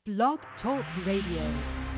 Blog Talk Radio.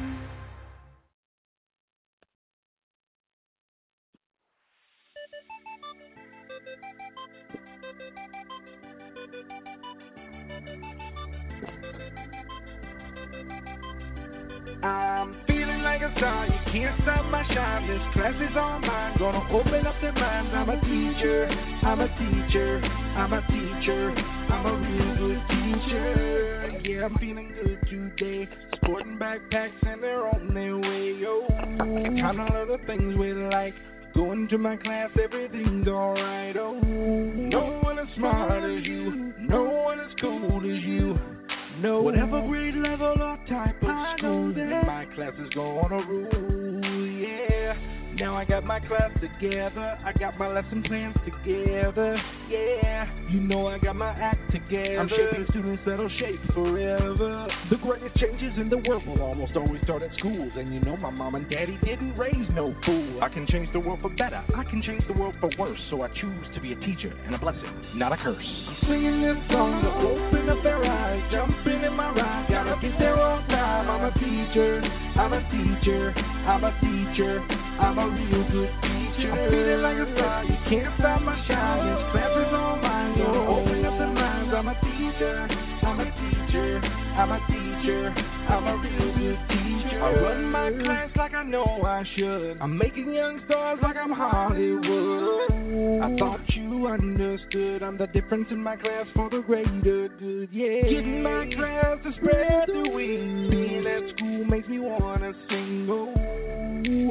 I'm feeling like a star, you can't stop my shine. This class is all mine, gonna open up their minds. I'm a teacher, I'm a teacher, I'm a teacher, I'm a real good teacher. Yeah, I'm feeling good today. Sporting backpacks and they're on their way, yo. Time to learn the things we like. Going to my class, everything's alright, oh. No one as smart as you, no one as cool as you. No, whatever grade level or type of school, my class is gonna rule, yeah. Now I got my class together, I got my lesson plans together, yeah. You know I got my act together, I'm shaping students that'll shape forever. The greatest changes in the world will almost always start at schools. And you know my mom and daddy didn't raise no fool. I can change the world for better, I can change the world for worse. So I choose to be a teacher and a blessing, not a curse. I'm singing this song to open up their eyes, jumping in my ride, gotta get there on time. I'm a teacher, I'm a teacher, I'm a teacher, I'm a real good teacher. I'm feeling like a star, you can't stop my shine. This class is all mine, gonna open up their minds. I'm a teacher, I'm a teacher, I'm a teacher, I'm a real good teacher. I run my class like I know I should. I'm making young stars like I'm Hollywood. I thought you understood. I'm the difference in my class for the greater good, yeah. Getting my class to spread the wings. Being at school makes me wanna sing, oh.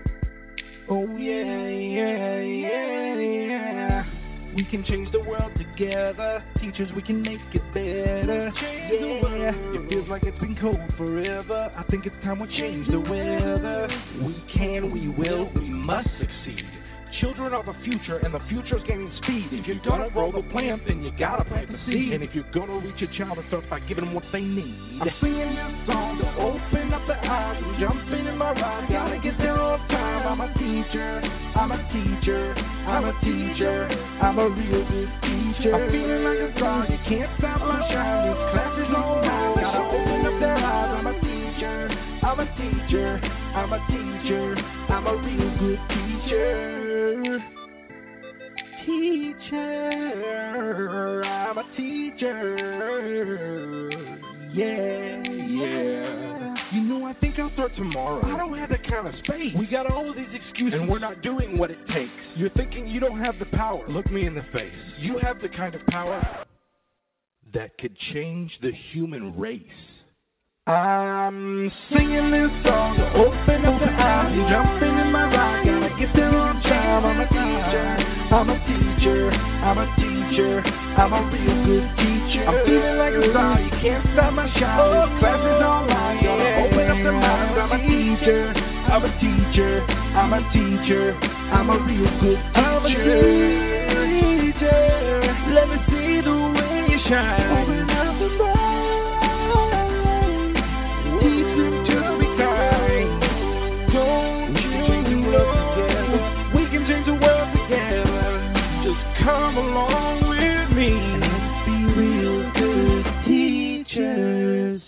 Oh yeah, yeah, yeah, yeah. We can change the world together. Teachers, we can make it better. Yeah, it feels like it's been cold forever. I think it's time we change the weather. We can, we will, we must succeed. Children are the future, and the future's gaining speed. If you're gonna grow the plant, then you gotta plant the seed. And if you're gonna reach a child, it starts by giving them what they need. I'm singing this song to open up their eyes. I'm jumping in my ride, gotta get there on time. I'm a teacher, I'm a teacher, I'm a teacher, I'm a real good teacher. I'm feeling like a star, you can't stop my shine. This class is all mine, gotta open up their eyes. I'm a teacher, I'm a teacher, I'm a teacher, I'm a real good teacher. Teacher, I'm a teacher. Yeah, yeah. You know, I think I'll start tomorrow. I don't have that kind of space. We got all of these excuses, and we're not doing what it takes. You're thinking you don't have the power. Look me in the face. You have the kind of power that could change the human race. I'm singing this song to open up the eyes, jumping in my ride, gotta get there on time. I'm a teacher, I'm a teacher, I'm a teacher, I'm a real good teacher. I'm feeling like a star, you can't stop my shine. This class is online, gonna open up the minds. I'm a teacher, I'm a teacher, I'm a teacher, I'm a real good teacher. I'm a teacher, let me see the way you shine. Open up the minds. Come along with me and let's be real good teachers.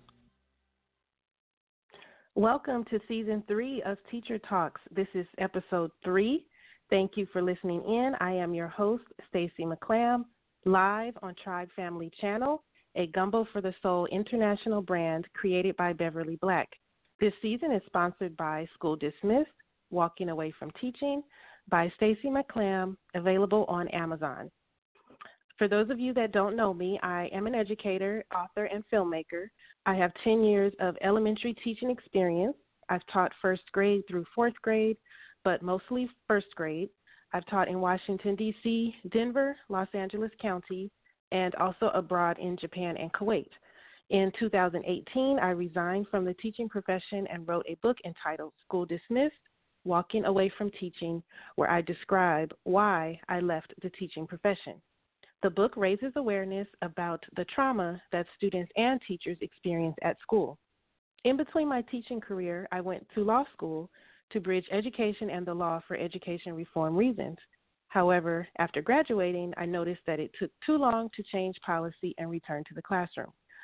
Welcome to Season 3 of Teacher Talks. This is Episode 3. Thank you for listening in. I am your host, Stacey McClam, live on Tribe Family Channel, a Gumbo for the Soul international brand created by Beverly Black. This season is sponsored by School Dismissed, Walking Away from Teaching, by Stacey McClam, available on Amazon. For those of you that don't know me, I am an educator, author, and filmmaker. I have 10 years of elementary teaching experience. I've taught first grade through fourth grade, but mostly first grade. I've taught in Washington, D.C., Denver, Los Angeles County, and also abroad in Japan and Kuwait. In 2018, I resigned from the teaching profession and wrote a book entitled School Dismissed, Walking Away from Teaching, where I describe why I left the teaching profession. The book raises awareness about the trauma that students and teachers experience at school. In between my teaching career, I went to law school to bridge education and the law for education reform reasons. However, after graduating, I noticed that it took too long to change policy and return to the classroom.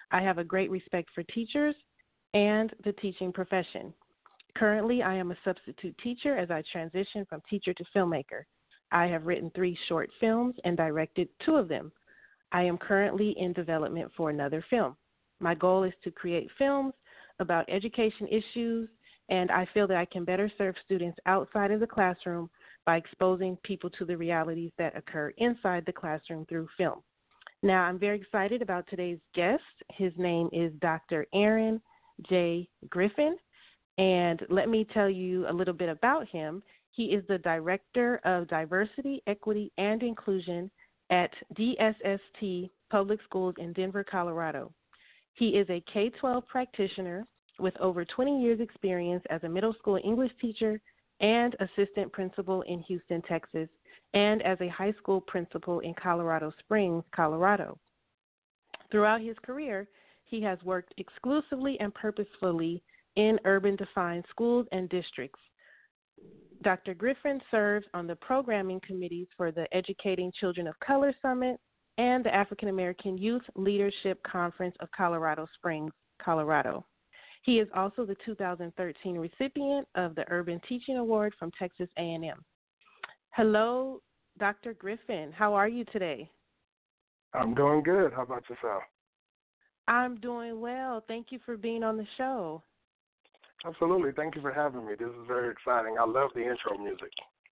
I have a great respect for teachers and the teaching profession. Currently, I am a substitute teacher as I transition from teacher to filmmaker. I have written 3 short films and directed 2 of them. I am currently in development for another film. My goal is to create films about education issues, and I feel that I can better serve students outside of the classroom by exposing people to the realities that occur inside the classroom through film. Now, I'm very excited about today's guest. His name is Dr. Aaron J. Griffin, and let me tell you a little bit about him. He is the Director of Diversity, Equity, and Inclusion at DSST Public Schools in Denver, Colorado. He is a K-12 practitioner with over 20 years' experience as a middle school English teacher and assistant principal in Houston, Texas, and as a high school principal in Colorado Springs, Colorado. Throughout his career, he has worked exclusively and purposefully in urban-defined schools and districts. Dr. Griffin serves on the programming committees for the Educating Children of Color Summit and the African American Youth Leadership Conference of Colorado Springs, Colorado. He is also the 2013 recipient of the Urban Teaching Award from Texas A&M. Hello, Dr. Griffin. How are you today? I'm doing good. How about yourself? I'm doing well. Thank you for being on the show. Absolutely. Thank you for having me. This is very exciting. I love the intro music.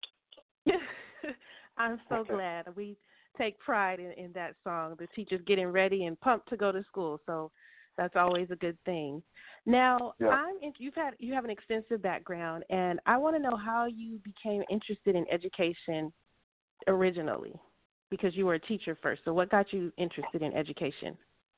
I'm so glad. We take pride in that song. The teachers getting ready and pumped to go to school, so that's always a good thing. Now, yeah. You have an extensive background, and I want to know how you became interested in education originally, because you were a teacher first. So what got you interested in education?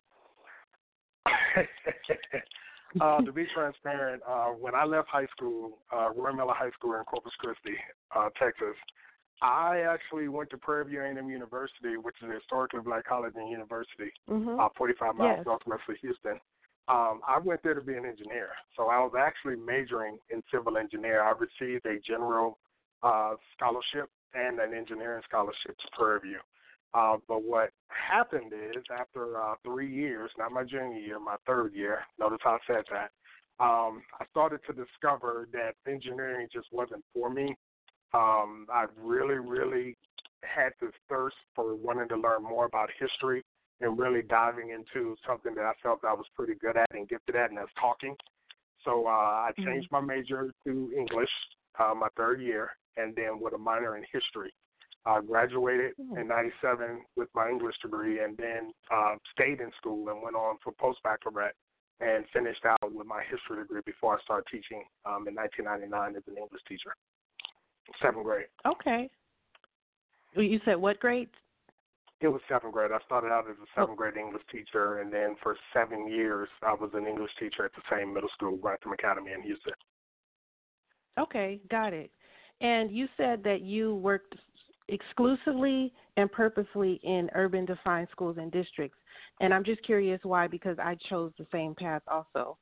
To be transparent, when I left high school, Roy Miller High School in Corpus Christi, Texas, I actually went to Prairie View A&M University, which is a historically black college and university, 45 miles northwest of Houston. I went there to be an engineer, so I was actually majoring in civil engineer. I received a general scholarship and an engineering scholarship to Prairie View. But what happened is after 3 years, not my junior year, my third year, notice how I said that, I started to discover that engineering just wasn't for me. I really, really had this thirst for wanting to learn more about history and really diving into something that I felt I was pretty good at and gifted at, and that's talking. So I changed my major to English my third year, and then with a minor in history. I graduated in 97 with my English degree, and then stayed in school and went on for post-baccalaureate and finished out with my history degree before I started teaching in 1999 as an English teacher, 7th grade. Okay. You said what grade? It was 7th grade. I started out as a 7th grade English teacher, and then for 7 years I was an English teacher at the same middle school, Grantham Academy in Houston. Okay, got it. And you said that you worked exclusively and purposely in urban defined schools and districts. And I'm just curious why, because I chose the same path also.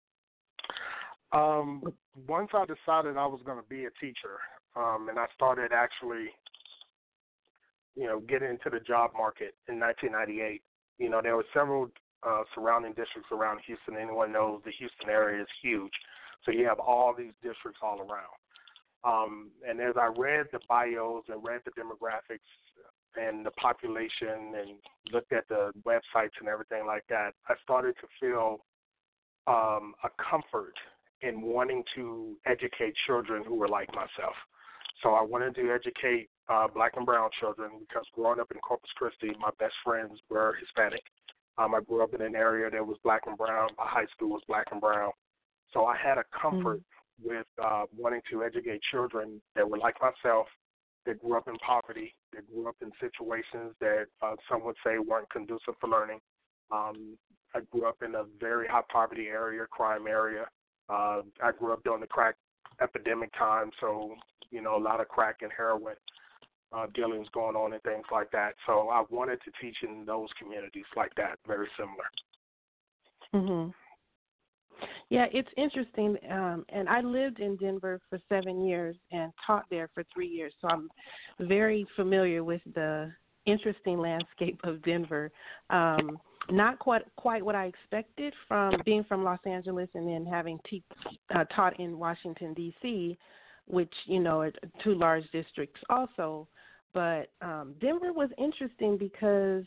Once I decided I was going to be a teacher, and I started actually, getting into the job market in 1998, there were several surrounding districts around Houston. Anyone knows the Houston area is huge. So you have all these districts all around. And as I read the bios and read the demographics and the population and looked at the websites and everything like that, I started to feel a comfort in wanting to educate children who were like myself. So I wanted to educate black and brown children because growing up in Corpus Christi, my best friends were Hispanic. I grew up in an area that was black and brown. My high school was black and brown. So I had a comfort with wanting to educate children that were like myself, that grew up in poverty, that grew up in situations that some would say weren't conducive for learning. I grew up in a very high poverty area, crime area. I grew up during the crack epidemic time, so, a lot of crack and heroin dealings going on and things like that. So I wanted to teach in those communities like that, very similar. Mm-hmm. Yeah, it's interesting, and I lived in Denver for 7 years and taught there for 3 years, so I'm very familiar with the interesting landscape of Denver. not quite what I expected from being from Los Angeles and then having taught in Washington, D.C., which, are two large districts also. But Denver was interesting because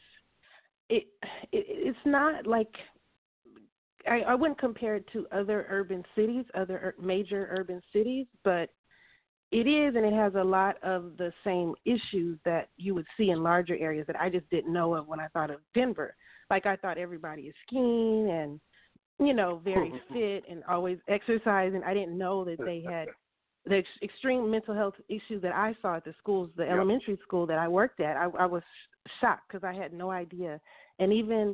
it's not like I wouldn't compare it to other urban cities, other major urban cities, but it is, and it has a lot of the same issues that you would see in larger areas that I just didn't know of when I thought of Denver. Like I thought everybody is skiing and, very fit and always exercising. I didn't know that they had the extreme mental health issues that I saw at the schools, the elementary school that I worked at. I was shocked because I had no idea. And even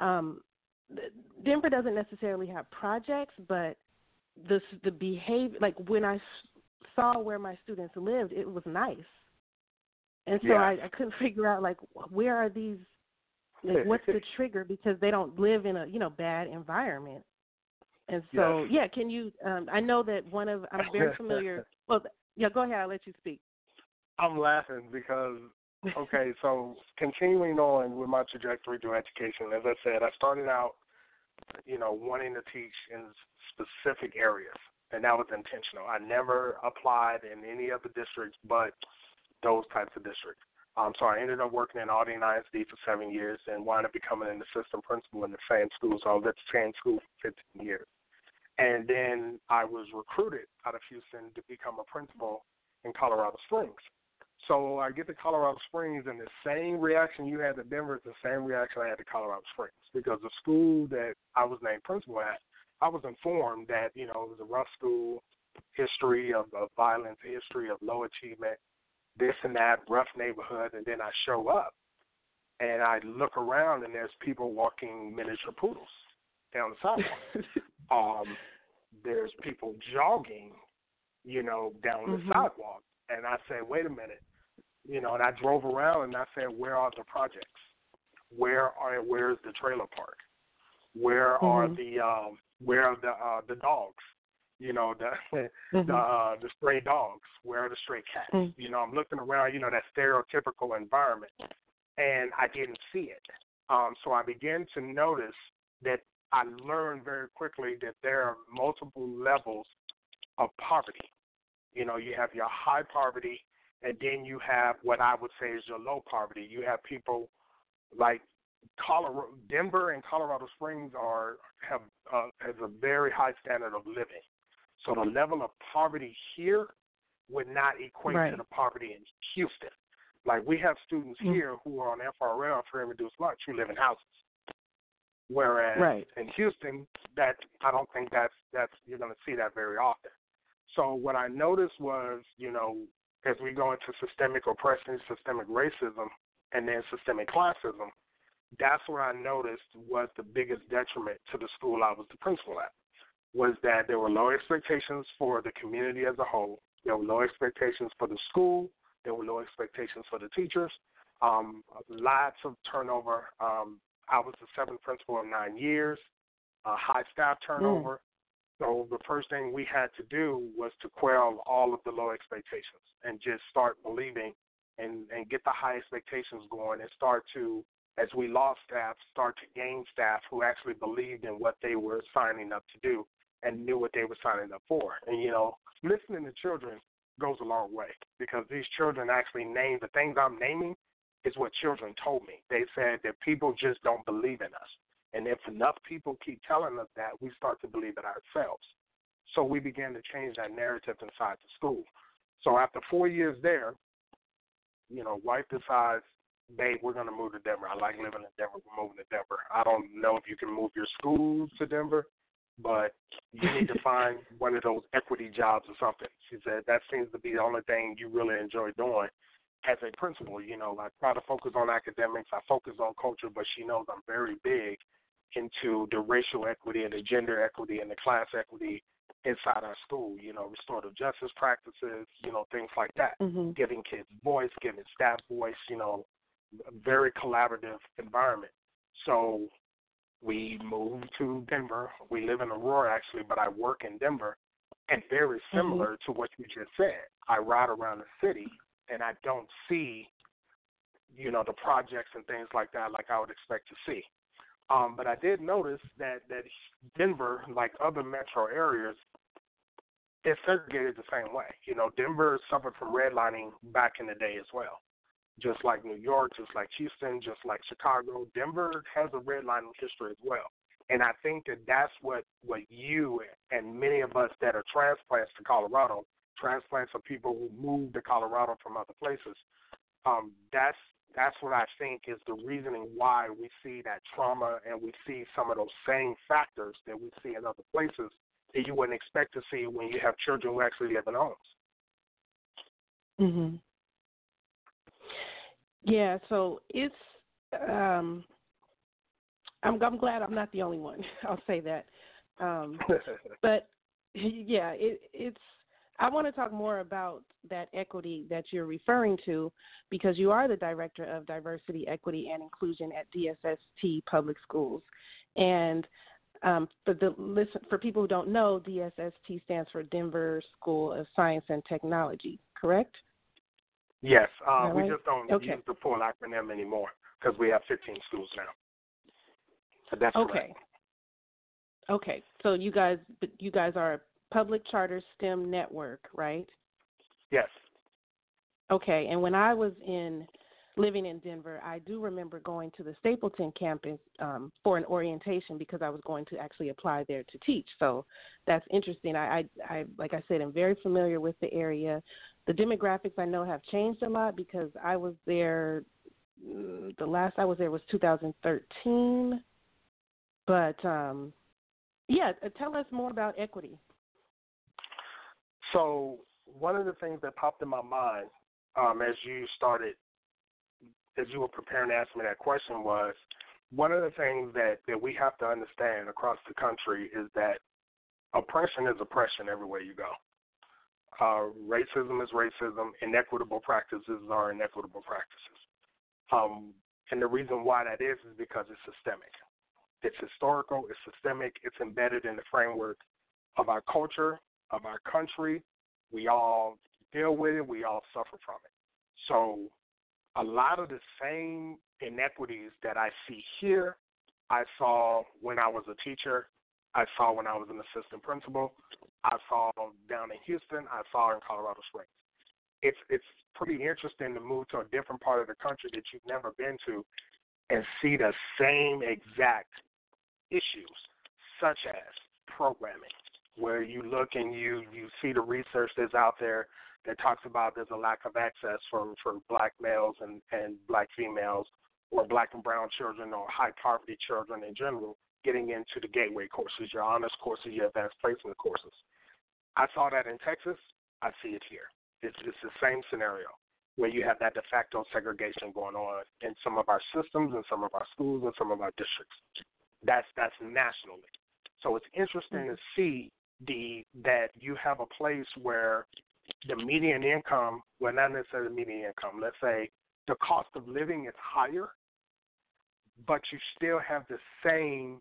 Denver doesn't necessarily have projects, but the behavior, like when I saw where my students lived, it was nice. And so I couldn't figure out, like, where are these, like, what's the trigger, because they don't live in a, bad environment. And so, can you, I know that I'm very familiar. Well, go ahead. I'll let you speak. I'm laughing because, okay, so continuing on with my trajectory through education, as I said, I started out, wanting to teach in specific areas, and that was intentional. I never applied in any other districts but those types of districts. So I ended up working in Aldine ISD for 7 years and wound up becoming an assistant principal in the same school. So I was at the same school for 15 years. And then I was recruited out of Houston to become a principal in Colorado Springs. So I get to Colorado Springs, and the same reaction you had to Denver is the same reaction I had to Colorado Springs, because the school that I was named principal at, I was informed that, it was a rough school, history of violence, history of low achievement, this and that, rough neighborhood, and then I show up, and I look around, and there's people walking miniature poodles down the sidewalk. There's people jogging, down the sidewalk, and I say, wait a minute, and I drove around, and I said, where are the projects? Where's the trailer park? Where are the dogs? The stray dogs. Where are the stray cats? I'm looking around, that stereotypical environment, and I didn't see it. So I began to notice that I learned very quickly that there are multiple levels of poverty. You have your high poverty, and then you have what I would say is your low poverty. You have people like Denver and Colorado Springs has a very high standard of living. So the level of poverty here would not equate to the poverty in Houston. Like, we have students here who are on FRL, free and reduced lunch, who live in houses. Whereas in Houston, that I don't think that's you're going to see that very often. So what I noticed was, as we go into systemic oppression, systemic racism, and then systemic classism, that's what I noticed was the biggest detriment to the school I was the principal at, was that there were low expectations for the community as a whole. There were low expectations for the school. There were low expectations for the teachers. Lots of turnover. I was the seventh principal in 9 years, high staff turnover. So the first thing we had to do was to quell all of the low expectations and just start believing and get the high expectations going and start to, as we lost staff, start to gain staff who actually believed in what they were signing up to do and knew what they were signing up for. And, listening to children goes a long way, because these children actually name the things I'm naming is what children told me. They said that people just don't believe in us. And if enough people keep telling us that, we start to believe it ourselves. So we began to change that narrative inside the school. So after 4 years there, wife decides, babe, we're going to move to Denver. I like living in Denver. We're moving to Denver. I don't know if you can move your schools to Denver, but you need to find one of those equity jobs or something. She said, that seems to be the only thing you really enjoy doing. As a principal, I try to focus on academics. I focus on culture, but she knows I'm very big into the racial equity and the gender equity and the class equity inside our school, restorative justice practices, things like that, giving kids voice, giving staff voice, very collaborative environment. So we moved to Denver. We live in Aurora, actually, but I work in Denver. And very similar to what you just said, I ride around the city, and I don't see, the projects and things like that like I would expect to see. But I did notice that Denver, like other metro areas, is segregated the same way. You know, Denver suffered from redlining back in the day as well. Just like New York, just like Houston, just like Chicago, Denver has a redlining history as well. And I think that that's what you and many of us that are transplants to Colorado, transplants are people who moved to Colorado from other places, that's what I think is the reasoning why we see that trauma and we see some of those same factors that we see in other places that you wouldn't expect to see when you have children who actually live in homes. Mhm. Yeah, so it's I'm glad I'm not the only one. I'll say that. But yeah, it's I want to talk more about that equity that you're referring to because you are the Director of Diversity, Equity, and Inclusion at DSST Public Schools. And for people who don't know, DSST stands for Denver School of Science and Technology, correct? Yes. Right? We just don't use the full acronym anymore because we have 15 schools now. So that's correct. Okay. So you guys are a public charter STEM network, right? Yes. Okay. And when I was living in Denver, I do remember going to the Stapleton campus for an orientation because I was going to actually apply there to teach. So that's interesting. I like I said, I'm very familiar with the area. The demographics I know have changed a lot because I was there. The last I was there was 2013. But tell us more about equity. So one of the things that popped in my mind as you were preparing to ask me that question was one of the things that we have to understand across the country is that oppression is oppression everywhere you go. Racism is racism. Inequitable practices are inequitable practices. And the reason why that is because it's systemic. It's historical, it's systemic, it's embedded in the framework of our culture, of our country. We all deal with it, we all suffer from it. So a lot of the same inequities that I see here, I saw when I was a teacher, I saw when I was an assistant principal, I saw down in Houston, I saw in Colorado Springs. It's pretty interesting to move to a different part of the country that you've never been to and see the same exact issues, such as programming, where you look and you see the research that's out there that talks about there's a lack of access for black males and black females or black and brown children or high poverty children in general getting into the gateway courses, your honors courses, your advanced placement courses. I saw that in Texas. I see it here. It's the same scenario where you have that de facto segregation going on in some of our systems and some of our schools and some of our districts. That's nationally. So it's interesting to see that you have a place where the median income, well, not necessarily the median income, let's say the cost of living is higher, but you still have the same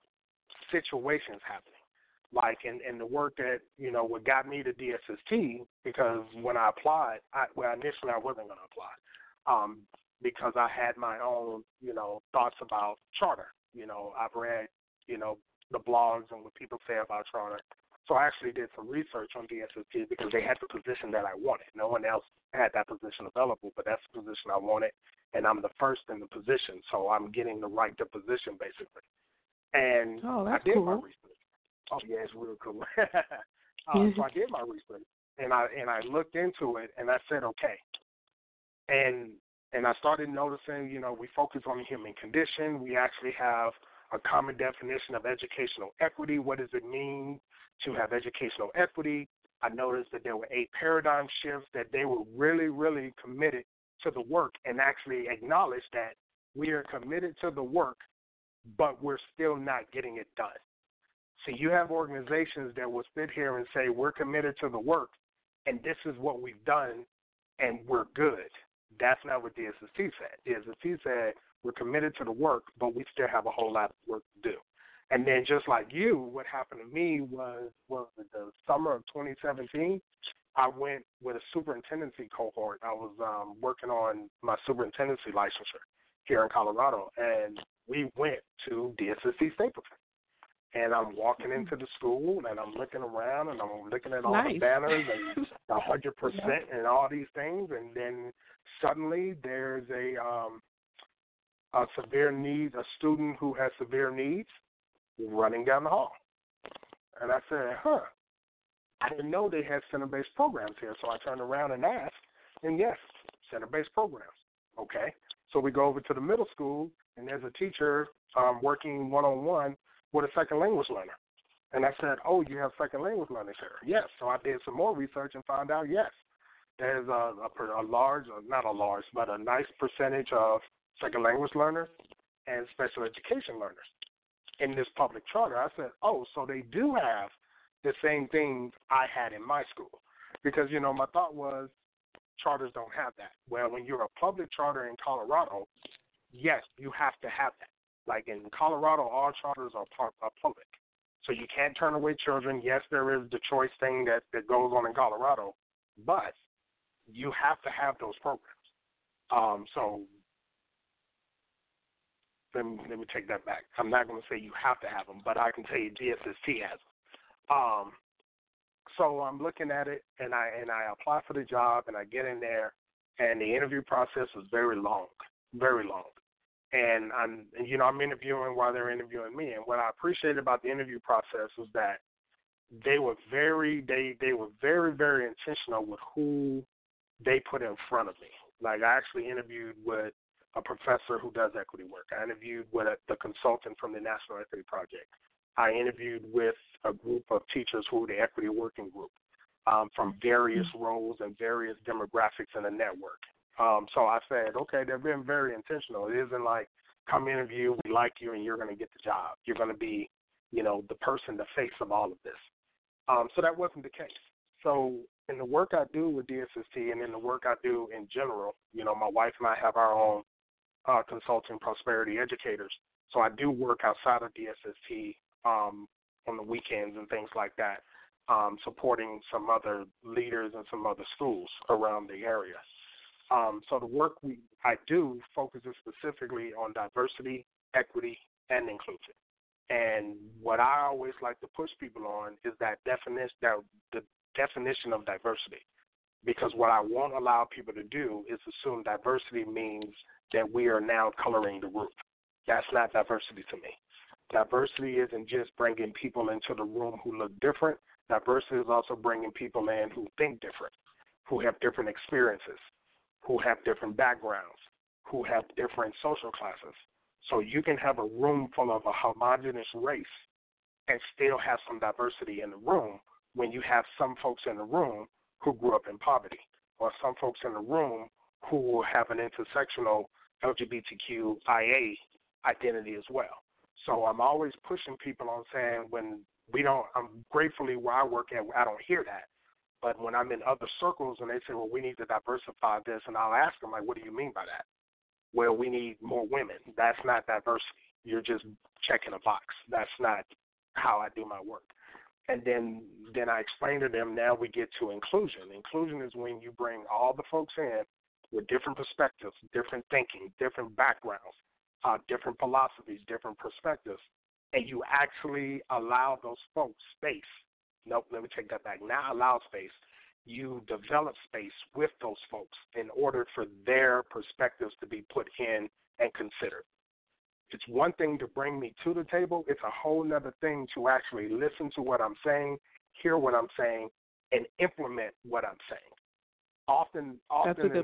situations happening. Like in the work that, what got me to DSST, because when I applied, initially I wasn't going to apply because I had my own, thoughts about charter. I've read, the blogs and what people say about charter. So I actually did some research on DSST because they had the position that I wanted. No one else had that position available, but that's the position I wanted, and I'm the first in the position, so I'm getting the right to position, basically. And I did my research. Oh, yeah, it's real cool. So I did my research, and I looked into it, and I said, okay. And I started noticing, we focus on the human condition. We actually have a common definition of educational equity. What does it mean to have educational equity? I noticed that there were 8 paradigm shifts, that they were really, really committed to the work and actually acknowledged that we are committed to the work, but we're still not getting it done. So you have organizations that will sit here and say, we're committed to the work, and this is what we've done, and we're good. That's not what DSST said. DSST said, we're committed to the work, but we still have a whole lot of work to do. And then just like you, what happened to me was the summer of 2017, I went with a superintendency cohort. I was working on my superintendency licensure here in Colorado. And we went to DSSC Stapleton. And I'm walking into the school, and I'm looking around, and I'm looking at all the banners and 100% and all these things. And then suddenly there's a severe need, a student who has severe needs running down the hall. And I said, I didn't know they had center-based programs here. So I turned around and asked, and yes, center-based programs. Okay. So we go over to the middle school, and there's a teacher working one-on-one with a second language learner. And I said, oh, you have second language learners here? Yes. So I did some more research and found out, yes, there's a large, not a large, but a nice percentage of second language learners and special education learners in this public charter. I said, oh, so they do have the same things I had in my school. Because, my thought was charters don't have that. Well, when you're a public charter in Colorado, yes, you have to have that. Like in Colorado, all charters are public. So you can't turn away children. Yes, there is the choice thing that goes on in Colorado, but you have to have those programs. So let me take that back. I'm not going to say you have to have them, but I can tell you DSST has them. So I'm looking at it, and I apply for the job, and I get in there, and the interview process was very long, very long. And I'm interviewing while they're interviewing me. And what I appreciated about the interview process was that they were very, very, very intentional with who they put in front of me. Like I actually interviewed with a professor who does equity work. I interviewed with the consultant from the National Equity Project. I interviewed with a group of teachers who were the equity working group from various roles and various demographics in the network. So I said, okay, they're being very intentional. It isn't like, come interview, we like you, and you're going to get the job. You're going to be, the person, the face of all of this. So that wasn't the case. So in the work I do with DSST and in the work I do in general, my wife and I have our own consulting prosperity educators. So I do work outside of DSST on the weekends and things like that, supporting some other leaders and some other schools around the area. So the work I do focuses specifically on diversity, equity, and inclusion. And what I always like to push people on is the definition of diversity. Because what I won't allow people to do is assume diversity means that we are now coloring the roof. That's not diversity to me. Diversity isn't just bringing people into the room who look different. Diversity is also bringing people in who think different, who have different experiences, who have different backgrounds, who have different social classes. So you can have a room full of a homogeneous race and still have some diversity in the room when you have some folks in the room who grew up in poverty, or some folks in the room who have an intersectional LGBTQIA identity as well. So I'm always pushing people on saying I'm gratefully where I work at, I don't hear that. But when I'm in other circles and they say, well, we need to diversify this, and I'll ask them, like, what do you mean by that? Well, we need more women. That's not diversity. You're just checking a box. That's not how I do my work. And then I explain to them, now we get to inclusion. Inclusion is when you bring all the folks in with different perspectives, different thinking, different backgrounds, different philosophies, different perspectives, and you actually allow those folks space. Nope, let me take that back. Not allow space. You develop space with those folks in order for their perspectives to be put in and considered. It's one thing to bring me to the table. It's a whole other thing to actually listen to what I'm saying, hear what I'm saying, and implement what I'm saying. Often than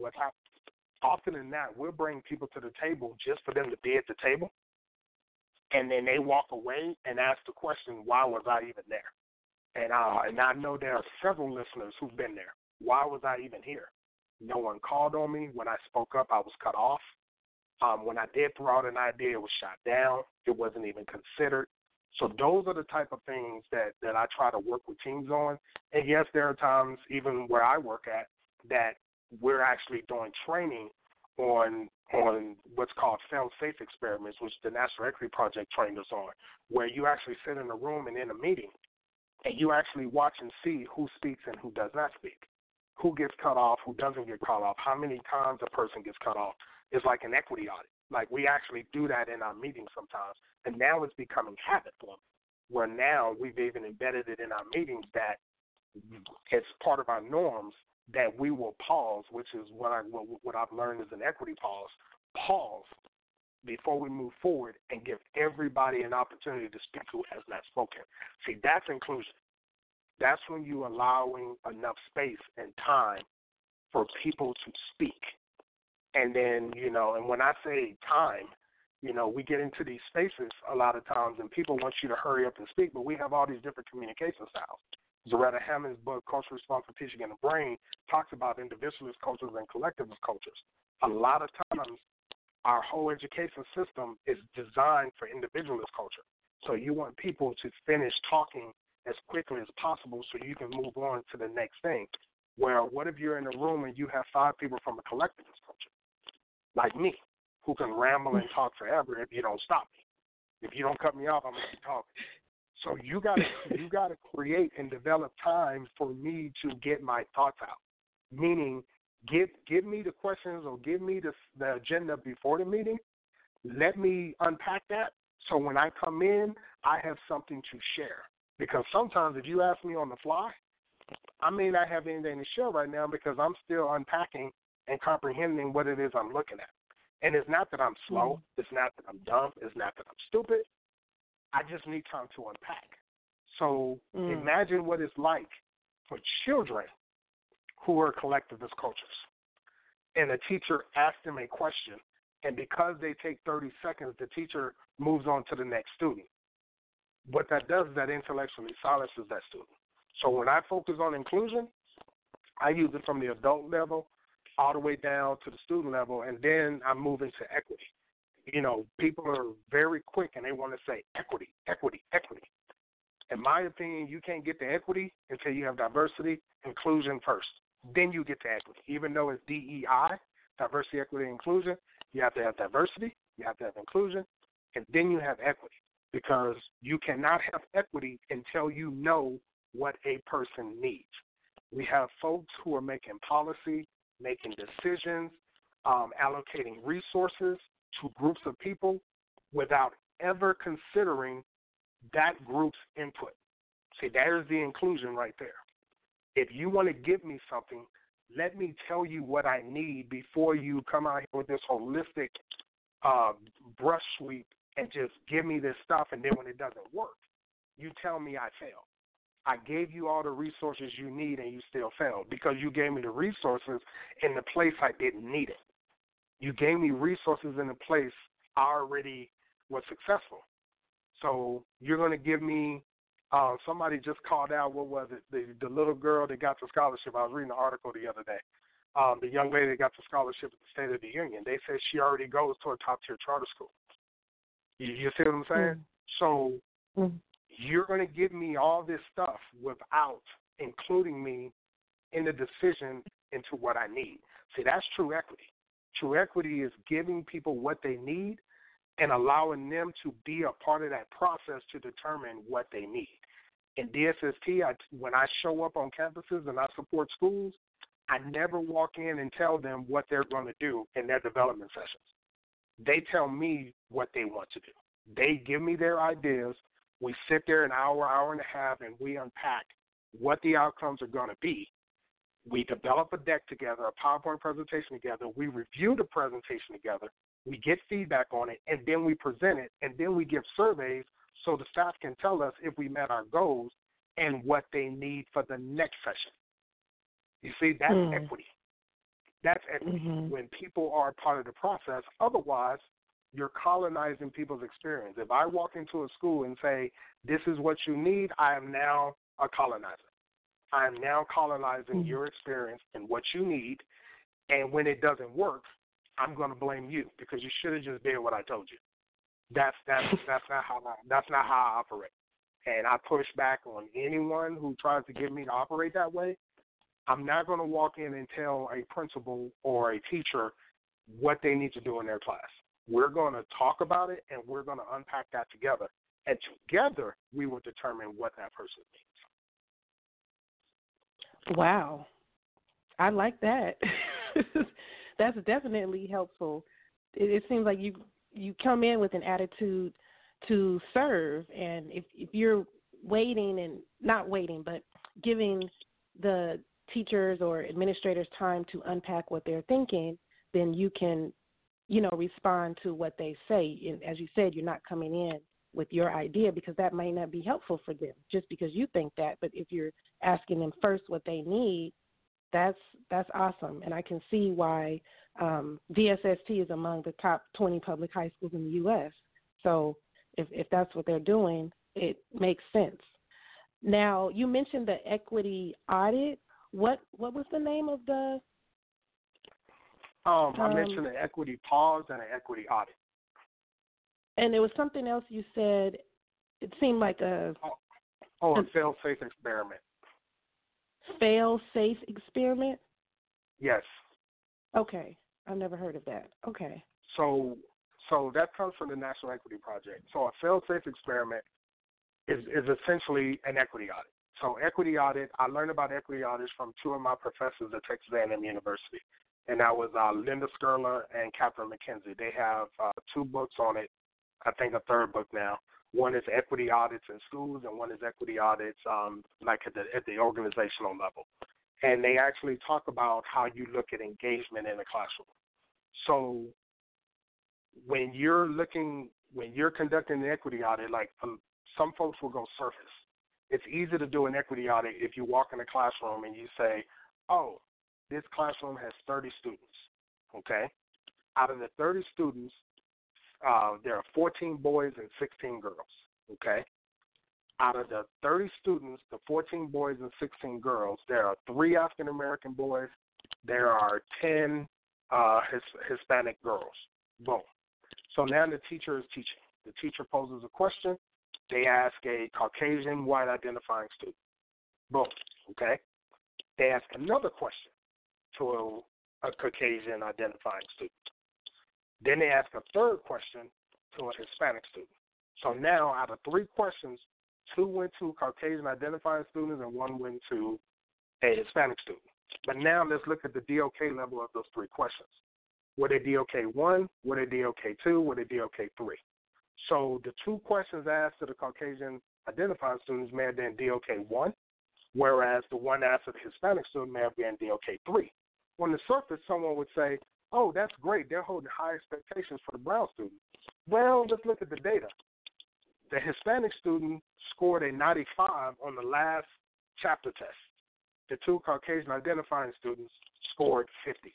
not, we'll bring people to the table just for them to be at the table, and then they walk away and ask the question, why was I even there? And I know there are several listeners who've been there. Why was I even here? No one called on me. When I spoke up, I was cut off. When I did throw out an idea, it was shot down. It wasn't even considered. So those are the type of things that I try to work with teams on. And, yes, there are times, even where I work at, that we're actually doing training on what's called fail-safe experiments, which the National Equity Project trained us on, where you actually sit in a room and in a meeting, and you actually watch and see who speaks and who does not speak, who gets cut off, who doesn't get cut off, how many times a person gets cut off. It's like an equity audit. Like, we actually do that in our meetings sometimes. And now it's becoming habit forming, where now we've even embedded it in our meetings that it's part of our norms that we will pause, which is what I've learned is an equity pause before we move forward and give everybody an opportunity to speak who has not spoken. See, that's inclusion. That's when you're allowing enough space and time for people to speak. And then, and when I say time, we get into these spaces a lot of times and people want you to hurry up and speak, but we have all these different communication styles. Zaretta Hammond's book, Cultural Response for Teaching in the Brain, talks about individualist cultures and collectivist cultures. A lot of times, our whole education system is designed for individualist culture. So you want people to finish talking as quickly as possible so you can move on to the next thing. Where what if you're in a room and you have 5 people from a collectivist culture, like me, who can ramble and talk forever if you don't stop me. If you don't cut me off, I'm going to keep talking. So you gotta create and develop time for me to get my thoughts out. Meaning, give me the questions or give me the agenda before the meeting. Let me unpack that so when I come in, I have something to share. Because sometimes if you ask me on the fly, I may not have anything to share right now because I'm still unpacking and comprehending what it is I'm looking at. And it's not that I'm slow. It's not that I'm dumb. It's not that I'm stupid. I just need time to unpack. So imagine what it's like for children who are collectivist cultures. And a teacher asks them a question, and because they take 30 seconds, the teacher moves on to the next student. What that does is that intellectually silences that student. So when I focus on inclusion, I use it from the adult level all the way down to the student level, and then I move into equity. People are very quick and they want to say equity, equity, equity. In my opinion, you can't get to equity until you have diversity, inclusion first. Then you get to equity. Even though it's DEI, diversity, equity, inclusion, you have to have diversity, you have to have inclusion, and then you have equity. Because you cannot have equity until you know what a person needs. We have folks who are making policy, making decisions, allocating resources to groups of people without ever considering that group's input. See, there's the inclusion right there. If you want to give me something, let me tell you what I need before you come out here with this holistic brush sweep and just give me this stuff, and then when it doesn't work, you tell me I failed. I gave you all the resources you need, and you still failed because you gave me the resources in the place I didn't need it. You gave me resources in a place I already was successful. So you're going to give me somebody just called out, what was it, the little girl that got the scholarship. I was reading an article the other day. The young lady that got the scholarship at the State of the Union, they said she already goes to a top-tier charter school. You see what I'm saying? So you're going to give me all this stuff without including me in the decision into what I need. See, that's true equity. True equity is giving people what they need and allowing them to be a part of that process to determine what they need. In DSST, when I show up on campuses and I support schools, I never walk in and tell them what they're going to do in their development sessions. They tell me what they want to do. They give me their ideas. We sit there an hour, hour and a half, and we unpack what the outcomes are going to be. We develop a deck together, a PowerPoint presentation together. We review the presentation together. We get feedback on it, and then we present it, and then we give surveys so the staff can tell us if we met our goals and what they need for the next session. You see, that's equity. That's equity when people are part of the process. Otherwise, you're colonizing people's experience. If I walk into a school and say, this is what you need, I am now a colonizer. I am now colonizing your experience and what you need, and when it doesn't work, I'm going to blame you because you should have just did what I told you. That's not how I operate. And I push back on anyone who tries to get me to operate that way. I'm not going to walk in and tell a principal or a teacher what they need to do in their class. We're going to talk about it, and we're going to unpack that together. And together, we will determine what that person needs. Wow. I like that. That's definitely helpful. it seems like you come in with an attitude to serve, and if you're waiting and not waiting, but giving the teachers or administrators time to unpack what they're thinking, then you can, respond to what they say. And as you said, you're not coming in with your idea because that may not be helpful for them just because you think that. But if you're asking them first what they need, that's awesome. And I can see why DSST is among the top 20 public high schools in the U.S. So if that's what they're doing, it makes sense. Now, you mentioned the equity audit. What was the name of the? I mentioned an equity pause and an equity audit. And there was something else you said. It seemed like a fail-safe experiment. Fail-safe experiment? Yes. Okay. I've never heard of that. Okay. So that comes from the National Equity Project. So a fail-safe experiment is essentially an equity audit. So equity audit, I learned about equity audits from two of my professors at Texas A&M University, and that was Linda Skurla and Catherine McKenzie. They have 2 books on it, I think a 3rd book now. One is equity audits in schools, and one is equity audits like at the organizational level. And they actually talk about how you look at engagement in the classroom. So when you're conducting an equity audit, like some folks will go surface. It's easy to do an equity audit if you walk in a classroom and you say, oh, this classroom has 30 students, okay? Out of the 30 students, there are 14 boys and 16 girls, okay? Out of the 30 students, the 14 boys and 16 girls, there are 3 African-American boys, there are 10 Hispanic girls. Boom. So now the teacher is teaching. The teacher poses a question. They ask a Caucasian white identifying student. Boom. Okay? They ask another question to a Caucasian identifying student. Then they ask a third question to a Hispanic student. So now out of 3 questions, 2 went to Caucasian identifying students and 1 went to a Hispanic student. But now let's look at the DOK level of those 3 questions. Were they DOK 1? Were they DOK 2? Were they DOK 3? So the 2 questions asked to the Caucasian identifying students may have been DOK 1, whereas the one asked to the Hispanic student may have been DOK 3. On the surface, someone would say, oh, that's great. They're holding high expectations for the brown student. Well, let's look at the data. The Hispanic student scored a 95 on the last chapter test. The 2 Caucasian identifying students scored 50s.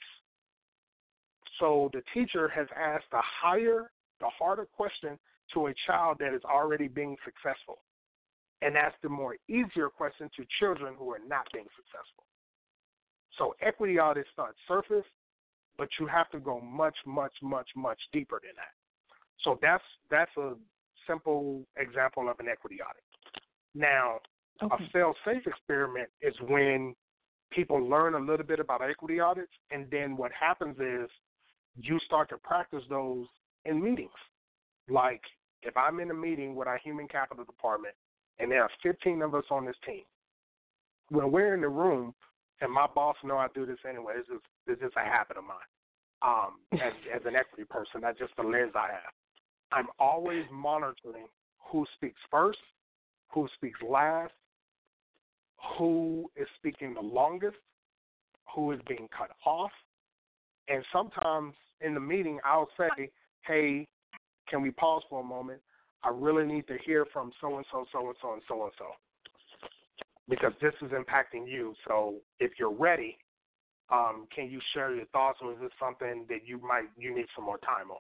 So the teacher has asked the harder question to a child that is already being successful, and asked the more easier question to children who are not being successful. So equity audits start surface, but you have to go much, much, much, much deeper than that. So that's a simple example of an equity audit. Now, A fail-safe experiment is when people learn a little bit about equity audits, and then what happens is you start to practice those in meetings. Like if I'm in a meeting with our human capital department and there are 15 of us on this team, when we're in the room, and my boss know I do this anyway, it's just a habit of mine as an equity person. That's just the lens I have. I'm always monitoring who speaks first, who speaks last, who is speaking the longest, who is being cut off. And sometimes in the meeting, I'll say, hey, can we pause for a moment? I really need to hear from so-and-so, so-and-so, and so-and-so, because this is impacting you. So if you're ready, can you share your thoughts, or is this something that you need some more time on?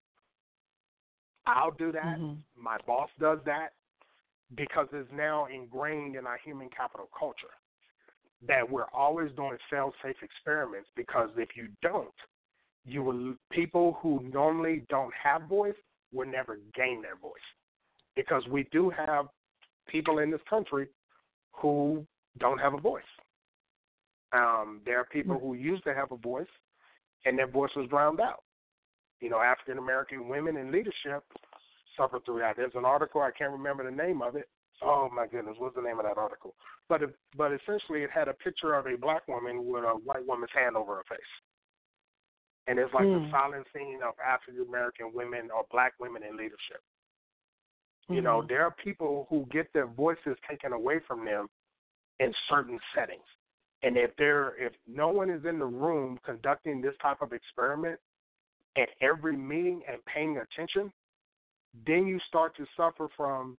I'll do that. Mm-hmm. My boss does that, because it's now ingrained in our human capital culture that we're always doing fail-safe experiments, because if you don't, people who normally don't have voice will never gain their voice, because we do have people in this country who don't have a voice. There are people who used to have a voice, and their voice was drowned out. You know, African-American women in leadership suffer through that. There's an article, I can't remember the name of it. Oh, my goodness, what's the name of that article? But essentially it had a picture of a black woman with a white woman's hand over her face. And it's like the silencing of African American women or black women in leadership. You know, there are people who get their voices taken away from them in certain settings. And if no one is in the room conducting this type of experiment at every meeting and paying attention, then you start to suffer from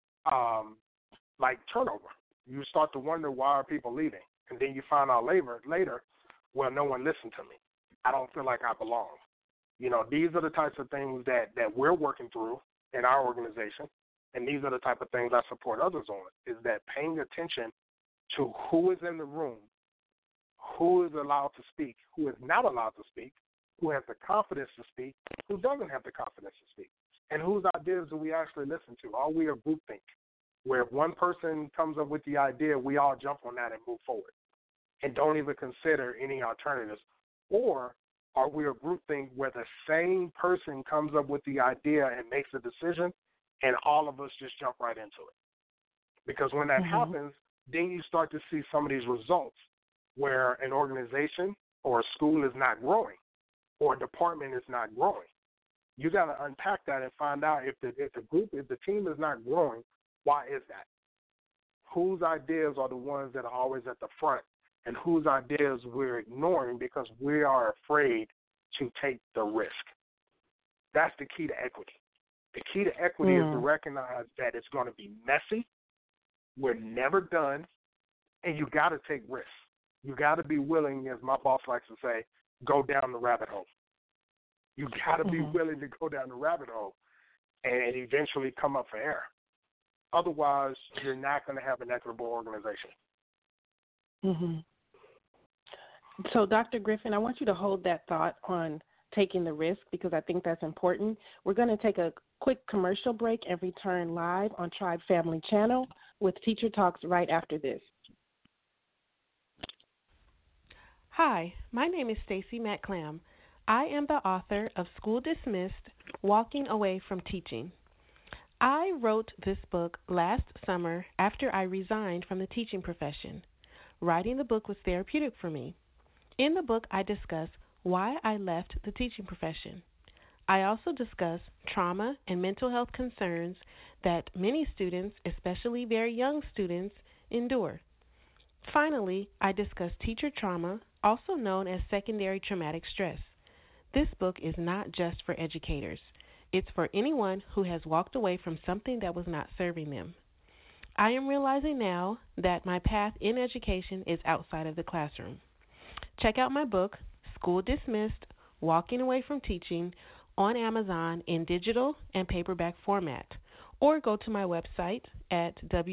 like turnover. You start to wonder, why are people leaving? And then you find out later, well, no one listened to me. I don't feel like I belong. You know, these are the types of things that we're working through in our organization, and these are the type of things I support others on, is that paying attention to who is in the room, who is allowed to speak, who is not allowed to speak, who has the confidence to speak, who doesn't have the confidence to speak, and whose ideas do we actually listen to? Are we a groupthink, where if one person comes up with the idea, we all jump on that and move forward and don't even consider any alternatives? Or are we a groupthink where the same person comes up with the idea and makes a decision and all of us just jump right into it? Because when that happens, then you start to see some of these results where an organization or a school is not growing or a department is not growing. You got to unpack that and find out if the team is not growing, why is that? Whose ideas are the ones that are always at the front, and whose ideas we're ignoring because we are afraid to take the risk? That's the key to equity. The key to equity is to recognize that it's going to be messy, we're never done, and you got to take risks. You got to be willing, as my boss likes to say, go down the rabbit hole. You got to be willing to go down the rabbit hole and eventually come up for air. Otherwise, you're not going to have an equitable organization. So, Dr. Griffin, I want you to hold that thought on taking the risk, because I think that's important. We're going to take a quick commercial break and return live on Tribe Family Channel with Teacher Talks right after this. Hi, my name is Stacey McClam. I am the author of School Dismissed, Walking Away from Teaching. I wrote this book last summer after I resigned from the teaching profession. Writing the book was therapeutic for me. In the book, I discuss why I left the teaching profession. I also discuss trauma and mental health concerns that many students, especially very young students, endure. Finally, I discuss teacher trauma, also known as secondary traumatic stress. This book is not just for educators. It's for anyone who has walked away from something that was not serving them. I am realizing now that my path in education is outside of the classroom. Check out my book, School Dismissed, Walking Away from Teaching, on Amazon in digital and paperback format, or go to my website at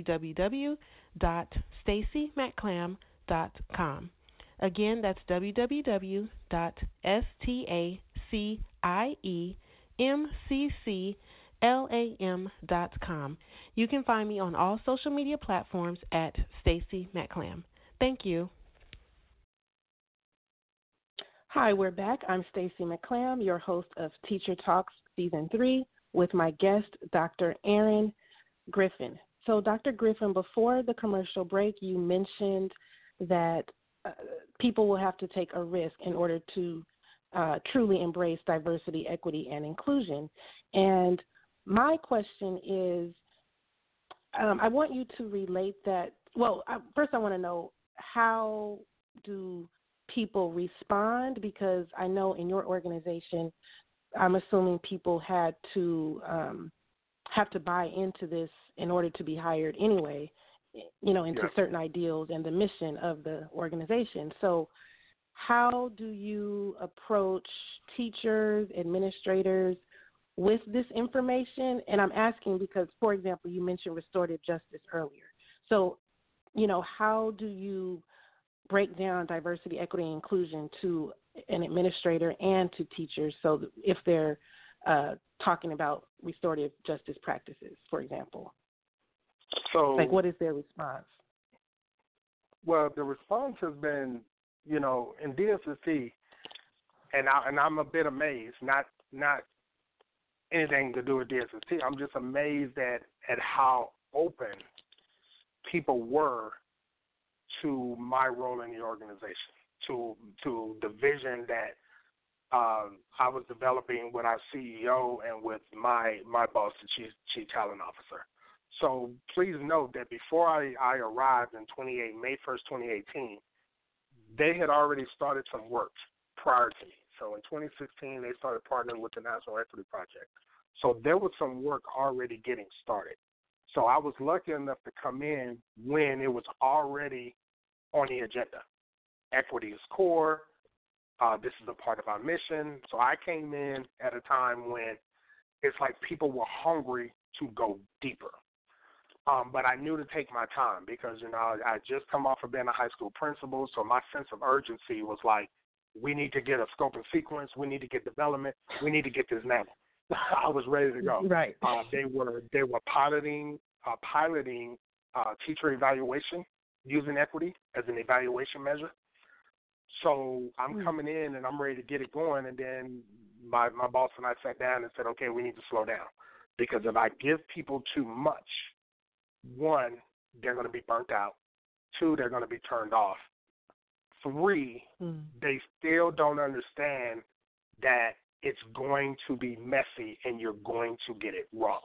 www.staceymcclam.com. Again, that's www.staceymcclam.com. You can find me on all social media platforms at Stacey McClam. Thank you. Hi, we're back. I'm Stacey McClam, your host of Teacher Talks Season 3, with my guest, Dr. Aaron Griffin. So, Dr. Griffin, before the commercial break, you mentioned that people will have to take a risk in order to truly embrace diversity, equity, and inclusion. And my question is, I want you to relate that. Well, first I want to know, how do people respond? Because I know in your organization, I'm assuming people had to have to buy into this in order to be hired anyway, into certain ideals and the mission of the organization. So how do you approach teachers, administrators with this information? And I'm asking because, for example, you mentioned restorative justice earlier. So, how do you break down diversity, equity, and inclusion to an administrator and to teachers, so that if they're talking about restorative justice practices, for example? So, what is their response? Well, the response has been, in DSST, and I'm a bit amazed, not anything to do with DSST. I'm just amazed at how open people were to my role in the organization, to the vision that I was developing with our CEO and with my boss, the chief talent officer. So please note that before I arrived in May 1st, 2018, they had already started some work prior to me. So in 2016, they started partnering with the National Equity Project. So there was some work already getting started. So I was lucky enough to come in when it was already on the agenda. Equity is core. This is a part of our mission. So I came in at a time when it's like people were hungry to go deeper. But I knew to take my time because, I just come off of being a high school principal, so my sense of urgency was like, we need to get a scope and sequence, we need to get development, we need to get this now. I was ready to go. Right. They were piloting teacher evaluation using equity as an evaluation measure. So I'm coming in and I'm ready to get it going, and then my boss and I sat down and said, okay, we need to slow down because if I give people too much, one, they're going to be burnt out. Two, they're going to be turned off. Three, they still don't understand that it's going to be messy and you're going to get it wrong.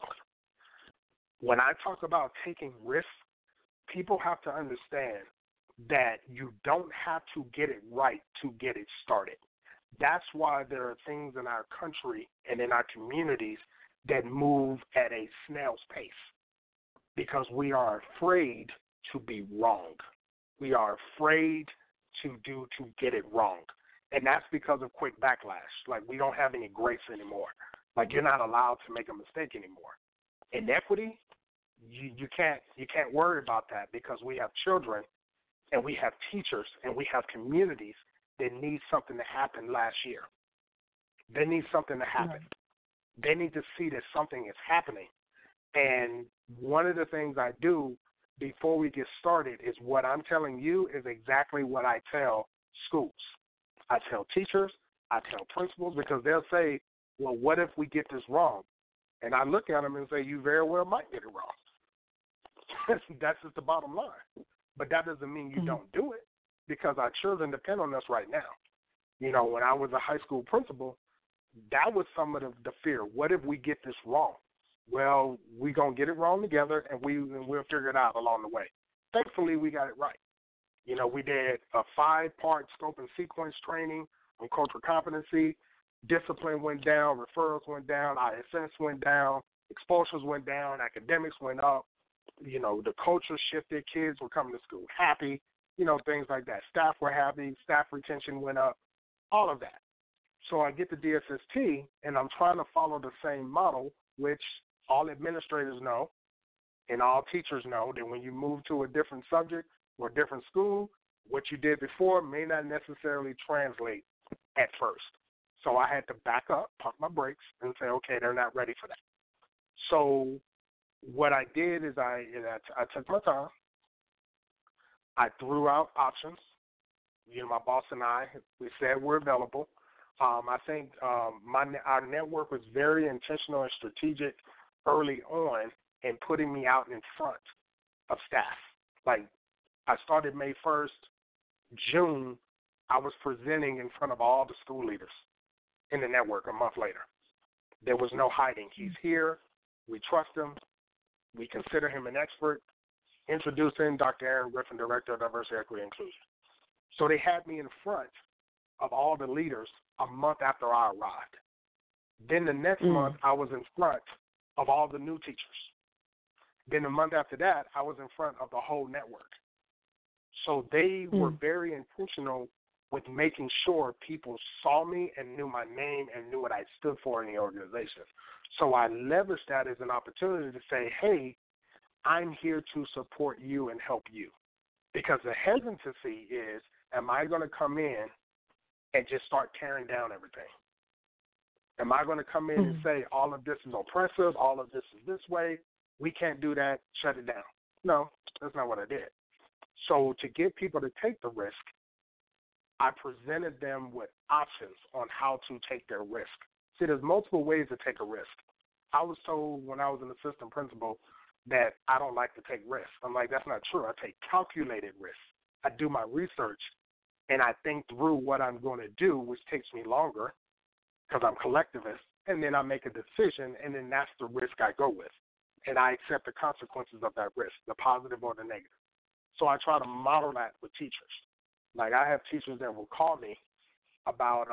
When I talk about taking risks, people have to understand that you don't have to get it right to get it started. That's why there are things in our country and in our communities that move at a snail's pace, because we are afraid to be wrong. We are afraid to get it wrong. And that's because of quick backlash. Like, we don't have any grace anymore. Like, you're not allowed to make a mistake anymore. In equity, you can't worry about that because we have children and we have teachers and we have communities that need something to happen last year. They need something to happen. Right. They need to see that something is happening. And one of the things I do before we get started is what I'm telling you is exactly what I tell schools. I tell teachers, I tell principals, because they'll say, well, what if we get this wrong? And I look at them and say, you very well might get it wrong. That's just the bottom line. But that doesn't mean you don't do it, because our children depend on us right now. When I was a high school principal, that was some of the fear. What if we get this wrong? Well, we're going to get it wrong together, and we'll figure it out along the way. Thankfully, we got it right. We did a 5-part scope and sequence training on cultural competency. Discipline went down, referrals went down, ISS went down, expulsions went down, academics went up. The culture shifted. Kids were coming to school happy, things like that. Staff were happy. Staff retention went up, all of that. So I get the DSST, and I'm trying to follow the same model, which all administrators know and all teachers know that when you move to a different subject or a different school, what you did before may not necessarily translate at first. So I had to back up, pump my brakes, and say, okay, they're not ready for that. So what I did is I took my time. I threw out options. My boss and I, we said we're available. I think our network was very intentional and strategic early on in putting me out in front of staff. Like, I started May 1st. June, I was presenting in front of all the school leaders in the network a month later. There was no hiding. He's here. We trust him. We consider him an expert. Introducing Dr. Aaron Griffin, Director of Diversity, Equity, and Inclusion. So they had me in front of all the leaders a month after I arrived. Then the next month, I was in front of all the new teachers. Then the month after that, I was in front of the whole network. So they were very intentional with making sure people saw me and knew my name and knew what I stood for in the organization. So I leveraged that as an opportunity to say, hey, I'm here to support you and help you. Because the hesitancy is, am I going to come in and just start tearing down everything? Am I going to come in and say, all of this is oppressive, all of this is this way, we can't do that, shut it down? No, that's not what I did. So to get people to take the risk, I presented them with options on how to take their risk. See, there's multiple ways to take a risk. I was told when I was an assistant principal that I don't like to take risks. I'm like, that's not true. I take calculated risks. I do my research, and I think through what I'm going to do, which takes me longer because I'm collectivist, and then I make a decision, and then that's the risk I go with. And I accept the consequences of that risk, the positive or the negative. So I try to model that with teachers. Like I have teachers that will call me about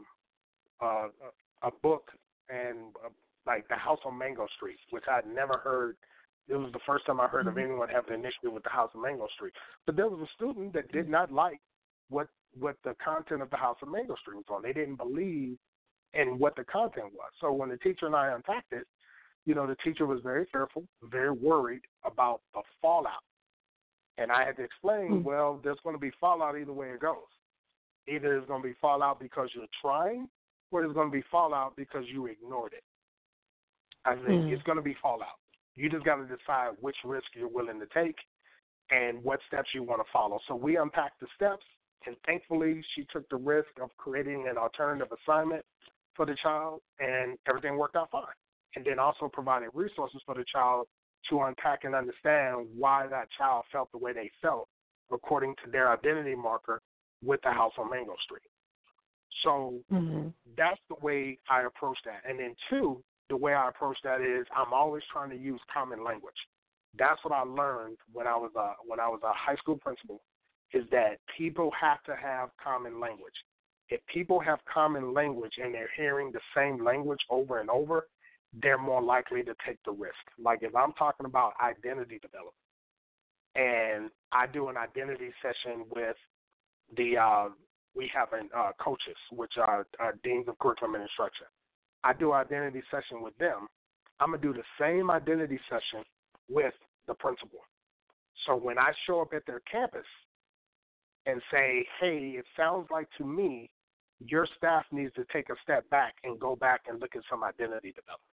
a book and like The House on Mango Street, which I'd never heard. It was the first time I heard of anyone having an issue with The House on Mango Street. But there was a student that did not like what the content of The House on Mango Street was on. They didn't believe in what the content was. So when the teacher and I unpacked it, you know, the teacher was very fearful, very worried about the fallout. And I had to explain, well, there's going to be fallout either way it goes. Either there's going to be fallout because you're trying, or there's going to be fallout because you ignored it. I think it's going to be fallout. You just got to decide which risk you're willing to take and what steps you want to follow. So we unpacked the steps, and thankfully she took the risk of creating an alternative assignment for the child, and everything worked out fine. And then also provided resources for the child to unpack and understand why that child felt the way they felt according to their identity marker with the House on Mango Street. So that's the way I approach that. And then two, the way I approach that is I'm always trying to use common language. That's what I learned when I was a high school principal, is that people have to have common language. If people have common language and they're hearing the same language over and over, they're more likely to take the risk. Like if I'm talking about identity development and I do an identity session with we have coaches, which are deans of curriculum and instruction. I do an identity session with them. I'm going to do the same identity session with the principal. So when I show up at their campus and say, hey, it sounds like to me your staff needs to take a step back and go back and look at some identity development.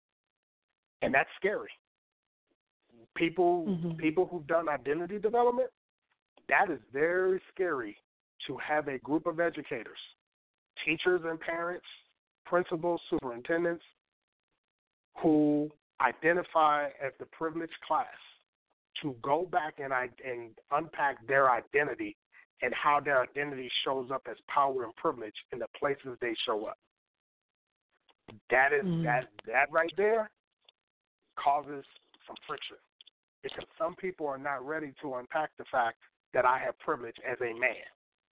And that's scary. People who've done identity development, that is very scary to have a group of educators, teachers and parents, principals, superintendents, who identify as the privileged class to go back and unpack their identity and how their identity shows up as power and privilege in the places they show up. That is that right there causes some friction, because some people are not ready to unpack the fact that I have privilege as a man.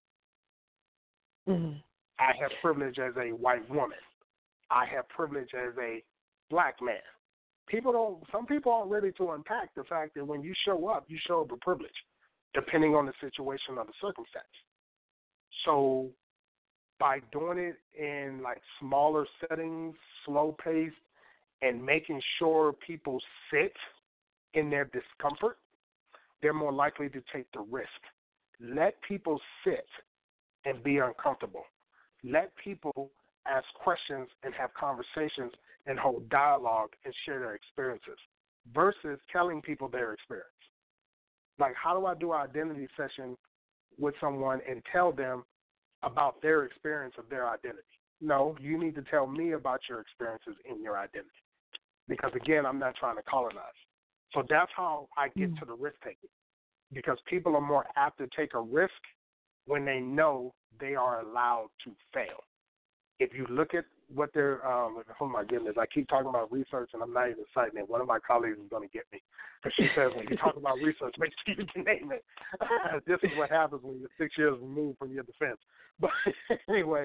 I have privilege as a white woman. I have privilege as a black man. Some people aren't ready to unpack the fact that when you show up with privilege, depending on the situation or the circumstance. So by doing it in like smaller settings, slow paced, and making sure people sit in their discomfort, they're more likely to take the risk. Let people sit and be uncomfortable. Let people ask questions and have conversations and hold dialogue and share their experiences versus telling people their experience. Like, how do I do an identity session with someone and tell them about their experience of their identity? No, you need to tell me about your experiences in your identity. Because, again, I'm not trying to colonize. So that's how I get to the risk-taking, because people are more apt to take a risk when they know they are allowed to fail. If you look at what they're oh, my goodness, I keep talking about research, and I'm not even citing it. One of my colleagues is going to get me. Because she says, when you talk about research, make sure you can name it. This is what happens when you're 6 years removed from your defense. But anyway,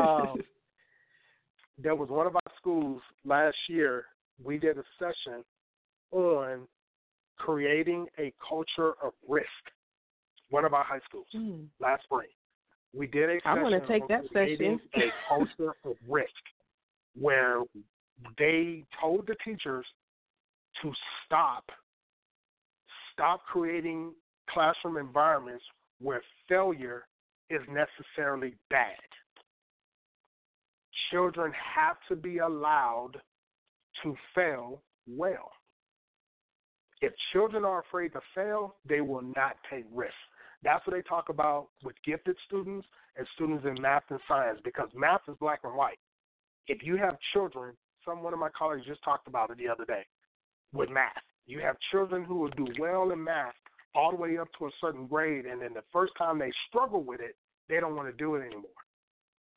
there was one of our schools last year, we did a session on creating a culture of risk. One of our high schools last spring. We did a session. I want to take that session. A culture of risk, where they told the teachers to stop creating classroom environments where failure is necessarily bad. Children have to be allowed to fail well. If children are afraid to fail, they will not take risks. That's what they talk about with gifted students and students in math and science, because math is black and white. If you have children, one of my colleagues just talked about it the other day with math. You have children who will do well in math all the way up to a certain grade, and then the first time they struggle with it, they don't want to do it anymore.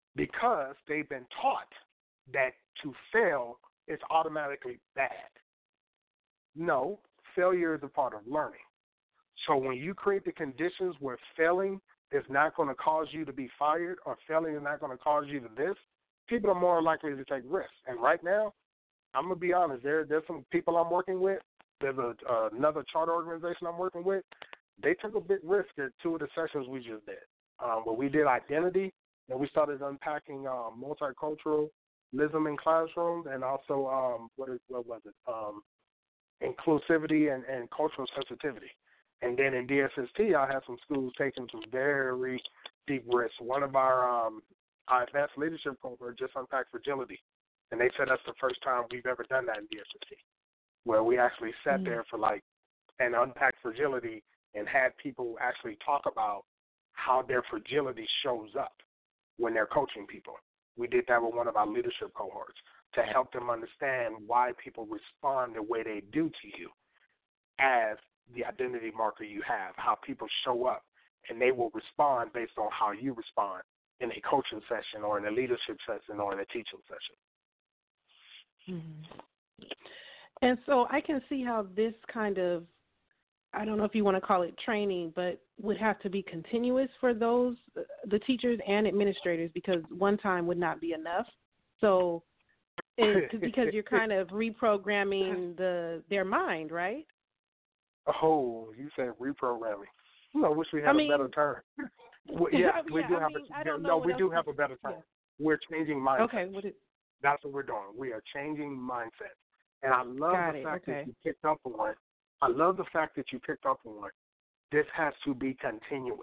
because they've been taught that to fail is automatically bad. No, failure is a part of learning. So when you create the conditions where failing is not going to cause you to be fired or failing is not going to cause you to this, people are more likely to take risks. And right now, I'm going to be honest, there's some people I'm working with. There's another charter organization I'm working with. They took a big risk at 2 of the sessions we just did. Where we did identity, and we started unpacking multiculturalism in classrooms, and also what was it? Inclusivity and cultural sensitivity. And then in DSST, I had some schools taking some very deep risks. One of our advanced leadership cohort just unpacked fragility, and they said that's the first time we've ever done that in DSST, where we actually sat there for and unpacked fragility and had people actually talk about how their fragility shows up when they're coaching people. We did that with one of our leadership cohorts to help them understand why people respond the way they do to you as the identity marker you have, how people show up, and they will respond based on how you respond in a coaching session or in a leadership session or in a teaching session. And so I can see how this kind of, I don't know if you want to call it training, but would have to be continuous for those, the teachers and administrators, because one time would not be enough. So because you're kind of reprogramming their mind, right? Oh, you said reprogramming. I wish we had a better term. We do have a better term. Yeah. We're changing mindset. Okay. That's what we're doing. We are changing mindset. And I love the fact that you picked up on it. I love the fact that you picked up on it. This has to be continuous.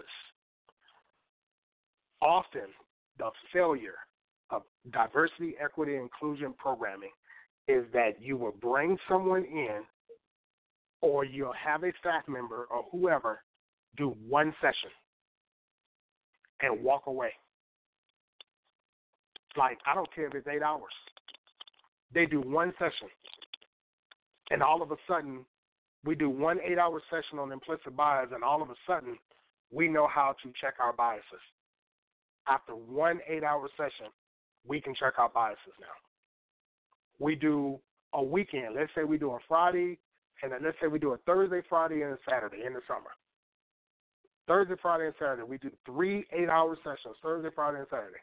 Often, the failure of diversity, equity, inclusion programming is that you will bring someone in, or you'll have a staff member or whoever do one session and walk away. Like, I don't care if it's 8 hours. They do one session, and all of a sudden, we do one 8-hour session on implicit bias, and all of a sudden, we know how to check our biases. After one 8-hour session, we can check our biases now. We do a weekend. Let's say we do a Friday, and then let's say we do a Thursday, Friday, and a Saturday in the summer. Thursday, Friday, and Saturday. We do 3 8-hour sessions, Thursday, Friday, and Saturday.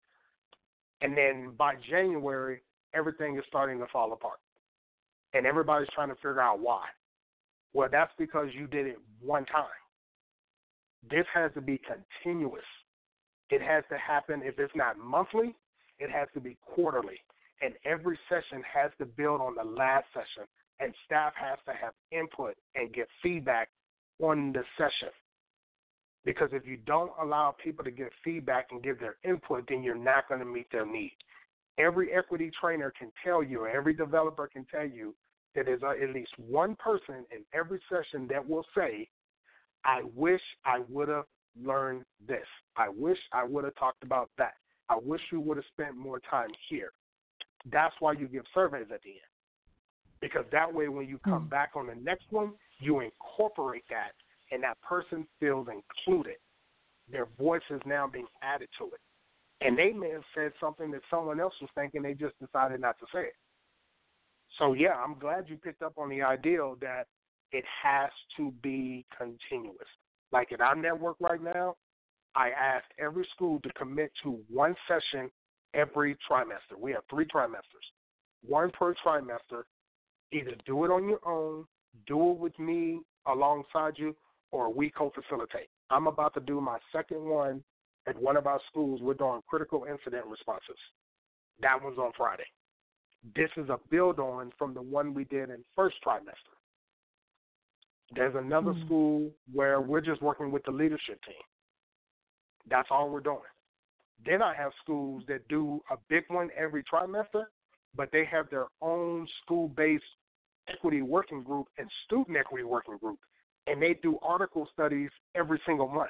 And then by January, everything is starting to fall apart. And everybody's trying to figure out why. Well, that's because you did it one time. This has to be continuous. It has to happen, if it's not monthly, it has to be quarterly. And every session has to build on the last session. And staff has to have input and get feedback on the session. Because if you don't allow people to get feedback and give their input, then you're not going to meet their need. Every equity trainer can tell you, or every developer can tell you, that there's at least one person in every session that will say, I wish I would have learned this. I wish I would have talked about that. I wish you would have spent more time here. That's why you give surveys at the end. Because that way when you come back on the next one, you incorporate that, and that person feels included. Their voice is now being added to it. And they may have said something that someone else was thinking, they just decided not to say it. So, yeah, I'm glad you picked up on the idea that it has to be continuous. Like at our network right now, I asked every school to commit to one session every trimester. We have 3 trimesters, 1 per trimester. Either do it on your own, do it with me alongside you, or we co-facilitate. I'm about to do my second one at one of our schools. We're doing critical incident responses. That one's on Friday. This is a build-on from the one we did in first trimester. There's another school where we're just working with the leadership team. That's all we're doing. Then I have schools that do a big one every trimester, but they have their own school-based equity working group and student equity working group, and they do article studies every single month.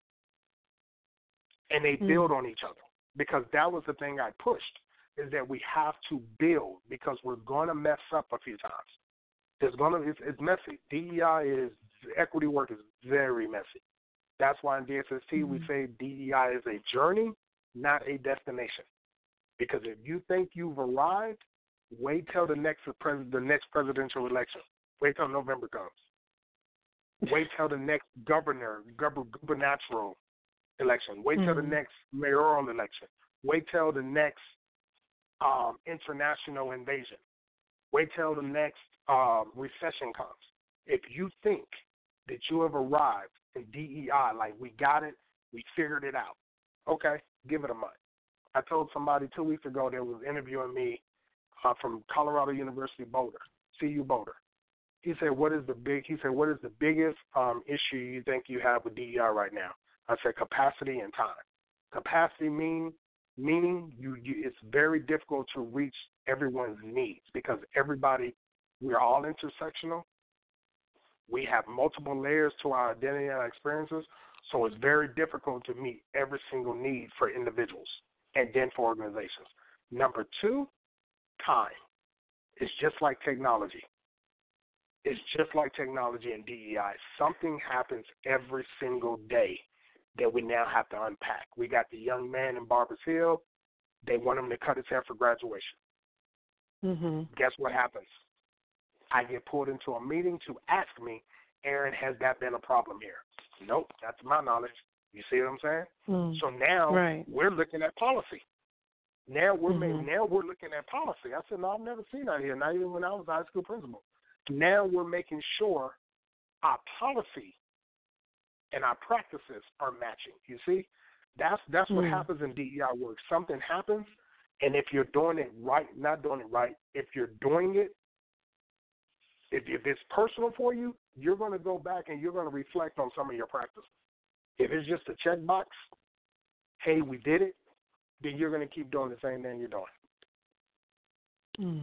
And they build on each other, because that was the thing I pushed, is that we have to build, because we're going to mess up a few times. It's messy. Equity work is very messy. That's why in DSST we say DEI is a journey, not a destination. Because if you think you've arrived, wait till the next presidential election. Wait till November comes. Wait till the next gubernatorial election. Wait till the next mayoral election. Wait till the next international invasion. Wait till the next recession comes. If you think that you have arrived in DEI, like we got it, we figured it out, okay, give it a month. I told somebody 2 weeks ago that was interviewing me from Colorado University Boulder, CU Boulder. He said, what is the biggest issue you think you have with DEI right now? I said, capacity and time. Capacity meaning it's very difficult to reach everyone's needs because we're all intersectional. We have multiple layers to our identity and our experiences, so it's very difficult to meet every single need for individuals and then for organizations. Number 2, time. It's just like technology. It's just like technology and DEI. Something happens every single day that we now have to unpack. We got the young man in Barbers Hill. They want him to cut his hair for graduation. Guess what happens? I get pulled into a meeting to ask me, Aaron, has that been a problem here? Nope, not to my knowledge. You see what I'm saying? So now we're looking at policy. Now we're looking at policy. I said, no, I've never seen that here, not even when I was a high school principal. Now we're making sure our policy and our practices are matching. You see, that's what happens in DEI work. Something happens, and if you're doing it right, not doing it right, if you're doing it, if it's personal for you, you're going to go back and you're going to reflect on some of your practices. If it's just a checkbox, hey, we did it, then you're going to keep doing the same thing you're doing.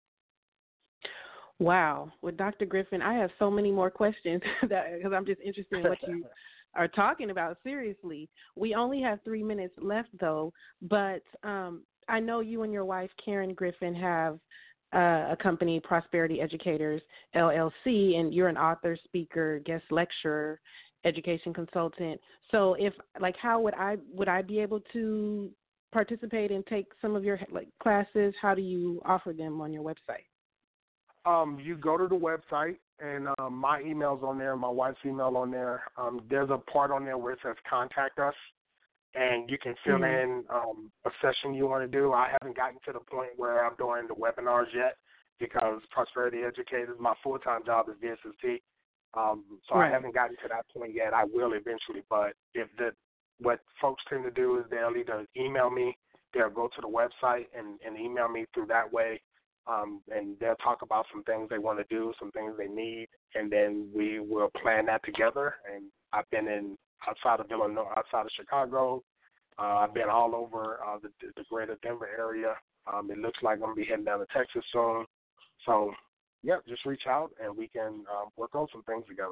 Wow. With Dr. Griffin, I have so many more questions because I'm just interested in what you are talking about. Seriously. We only have 3 minutes left, though, but I know you and your wife, Karen Griffin, have a company, Prosperity Educators, LLC, and you're an author, speaker, guest lecturer, education consultant. So how would I be able to participate and take some of your classes? How do you offer them on your website? You go to the website, and my email's on there, my wife's email on there. There's a part on there where it says contact us, and you can fill in a session you want to do. I haven't gotten to the point where I'm doing the webinars yet because Prosperity Educators, my full-time job is DSST, so I haven't gotten to that point yet. I will eventually, but what folks tend to do is they'll either email me, they'll go to the website and email me through that way. And they'll talk about some things they want to do, some things they need, and then we will plan that together. And I've been outside of Illinois, outside of Chicago. I've been all over the greater Denver area. It looks like I'm going to be heading down to Texas soon. So, just reach out and we can work on some things together.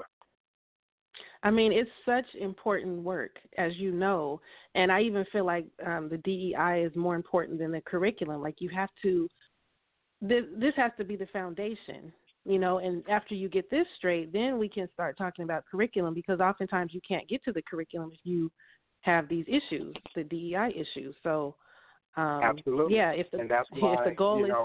I mean, it's such important work, as you know, and I even feel like the DEI is more important than the curriculum. Like you have to. This has to be the foundation, and after you get this straight, then we can start talking about curriculum because oftentimes you can't get to the curriculum if you have these issues, the DEI issues. So, absolutely. Yeah, and that's why, if the goal is...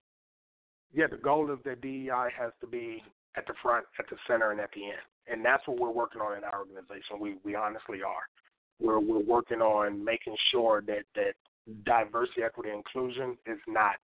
the goal is that DEI has to be at the front, at the center, and at the end. And that's what we're working on in our organization. We honestly are. We're working on making sure that diversity, equity, inclusion is not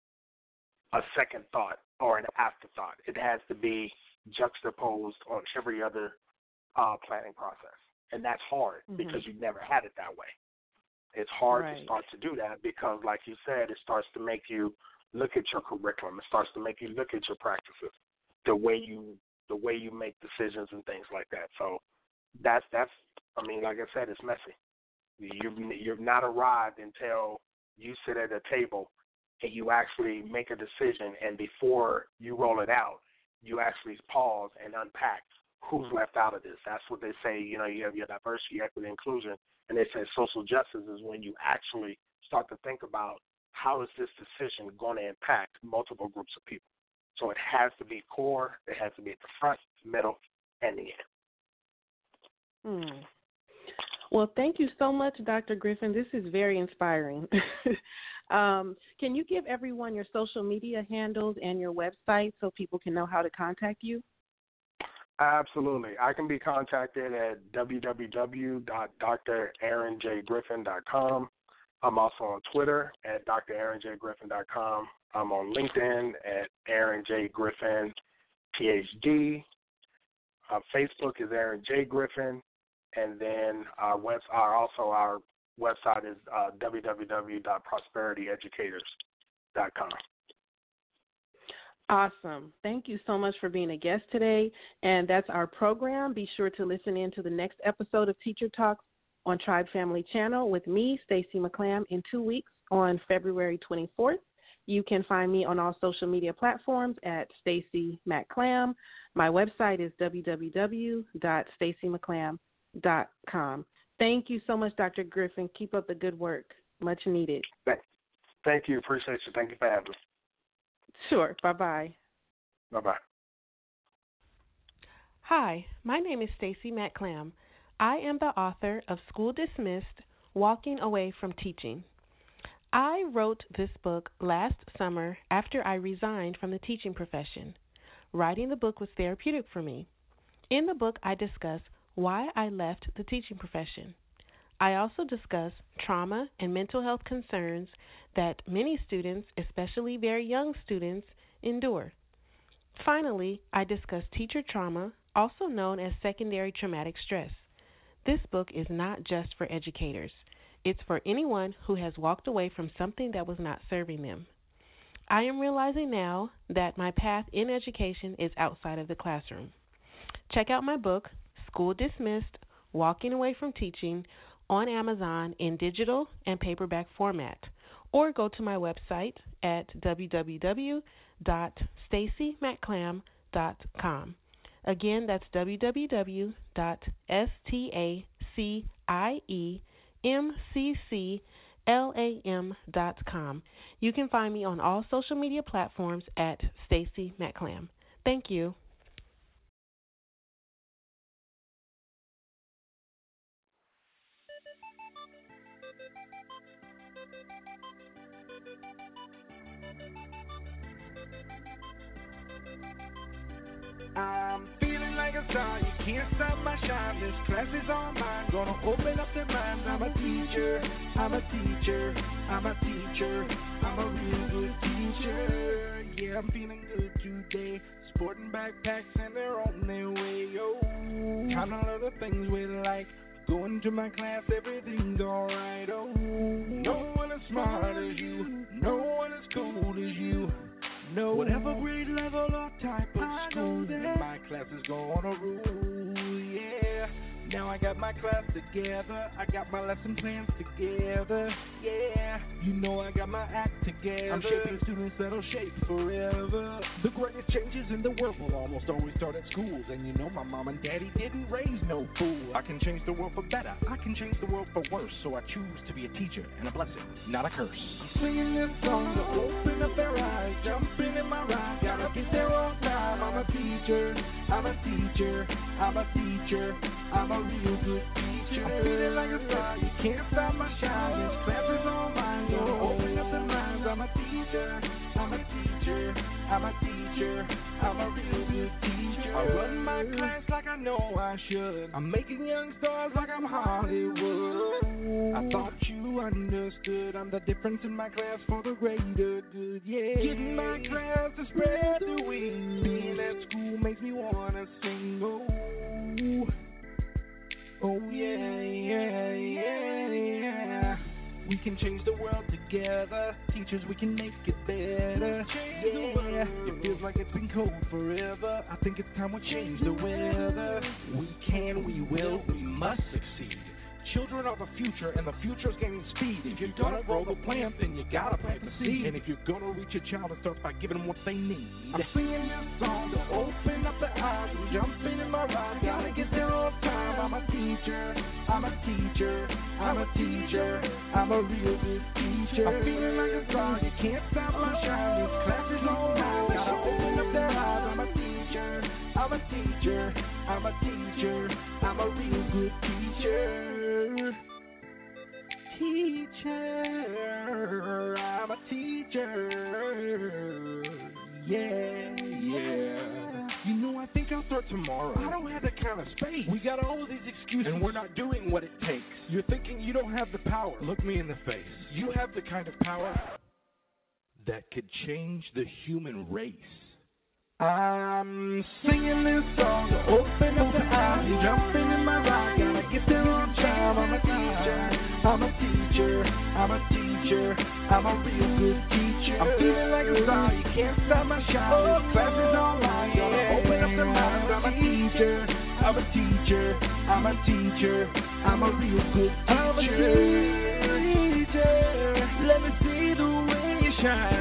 a second thought or an afterthought. It has to be juxtaposed on every other planning process. And that's hard because you've never had it that way. It's hard to start to do that because, like you said, it starts to make you look at your curriculum. It starts to make you look at your practices, the way you make decisions and things like that. So that's I mean, like I said, it's messy. You've not arrived until you sit at a table and you actually make a decision, and before you roll it out, you actually pause and unpack who's left out of this. That's what they say, you have your diversity, equity, inclusion, and they say social justice is when you actually start to think about how is this decision going to impact multiple groups of people. So it has to be core, it has to be at the front, middle, and the end. Well, thank you so much, Dr. Griffin. This is very inspiring. Can you give everyone your social media handles and your website so people can know how to contact you? Absolutely. I can be contacted at www.draaronjgriffin.com. I'm also on Twitter at draaronjgriffin.com. I'm on LinkedIn at Aaron J. Griffin, PhD. Facebook is Aaron J. Griffin. And then our website is www.prosperityeducators.com. Awesome. Thank you so much for being a guest today. And that's our program. Be sure to listen in to the next episode of Teacher Talks on Tribe Family Channel with me, Stacey McClam, in 2 weeks on February 24th. You can find me on all social media platforms at Stacey McClam. My website is www.staceymcclam.com. Thank you so much, Dr. Griffin. Keep up the good work. Much needed. Thank you. Appreciate you. Thank you for having me. Sure. Bye-bye. Bye-bye. Hi, my name is Stacey McClam. I am the author of School Dismissed, Walking Away from Teaching. I wrote this book last summer after I resigned from the teaching profession. Writing the book was therapeutic for me. In the book, I discuss why I left the teaching profession. I also discuss trauma and mental health concerns that many students, especially very young students, endure. Finally, I discuss teacher trauma, also known as secondary traumatic stress. This book is not just for educators. It's for anyone who has walked away from something that was not serving them. I am realizing now that my path in education is outside of the classroom. Check out my book, School Dismissed, Walking Away from Teaching, on Amazon in digital and paperback format, or go to my website at www.staceymcclam.com. Again, that's www.staceymcclam.com. You can find me on all social media platforms at Stacey McClam. Thank you. I'm feeling like a star, you can't stop my shine. This class is all mine, gonna open up their minds. I'm a teacher, I'm a teacher, I'm a teacher, I'm a real good teacher. Yeah, I'm feeling good today, sporting backpacks and they're on their way, yo. Kinda love the things we like, going to my class, everything's alright, oh. No one as smart as you, no one as cool as you. No, whatever grade level or type of school, my class is gonna rule, yeah. Now I got my class together, I got my lesson plans together, yeah. You know I got my act together, I'm shaping students that'll shape forever. The greatest changes in the world will almost always start at schools. And you know my mom and daddy didn't raise no fool. I can change the world for better, I can change the world for worse. So I choose to be a teacher and a blessing, not a curse. I'm singing this song to open up their eyes, jumping in my ride, gotta get there on time. I'm a teacher, I'm a teacher, I'm a teacher, I'm a real good teacher. I'm feeling like a star, you can't stop my shine. This class is all mine, gonna open up their minds. I'm a teacher, I'm a teacher, I'm a teacher, I'm a real good teacher. I run my class like I know I should. I'm making young stars like I'm Hollywood. I thought you understood. I'm the difference in my class for the greater good, yeah. Getting my class to spread the wings. Being at school makes me wanna sing, oh. Oh yeah, yeah, yeah, yeah. We can change the world together. Teachers, we can make it better. Yeah, it feels like it's been cold forever. I think it's time we change the weather. We can, we will, we must succeed. Children are the future, and the future's gaining speed. If you're gonna grow the plant, then you gotta plant the seed. And if you're gonna reach a child, it starts by giving them what they need. I'm singing this song to open up the eyes and jumping in my ride. Gotta get there on time. I'm a teacher, I'm a teacher, I'm a teacher, I'm a real good teacher. I'm feeling like a star, you can't stop my shine. This class is on mine. Gotta open up their eyes. I'm a teacher, I'm a teacher, I'm a teacher, I'm a real good teacher. teacher. I'm a teacher. Yeah, yeah. You know, I think I'll start tomorrow. I don't have that kind of space. We got all of these excuses, and we're not doing what it takes. You're thinking you don't have the power. Look me in the face. You have the kind of power that could change the human race. I'm singing this song to open up the eyes, jumping in my ride, gotta get there on time. I'm a teacher, I'm a teacher, I'm a teacher, I'm a real good teacher. I'm feeling like a star, you can't stop my shine. Class is online, gonna open up the minds. I'm a teacher, I'm a teacher, I'm a teacher, I'm a real good teacher. I'm a teacher, let me see the way you shine.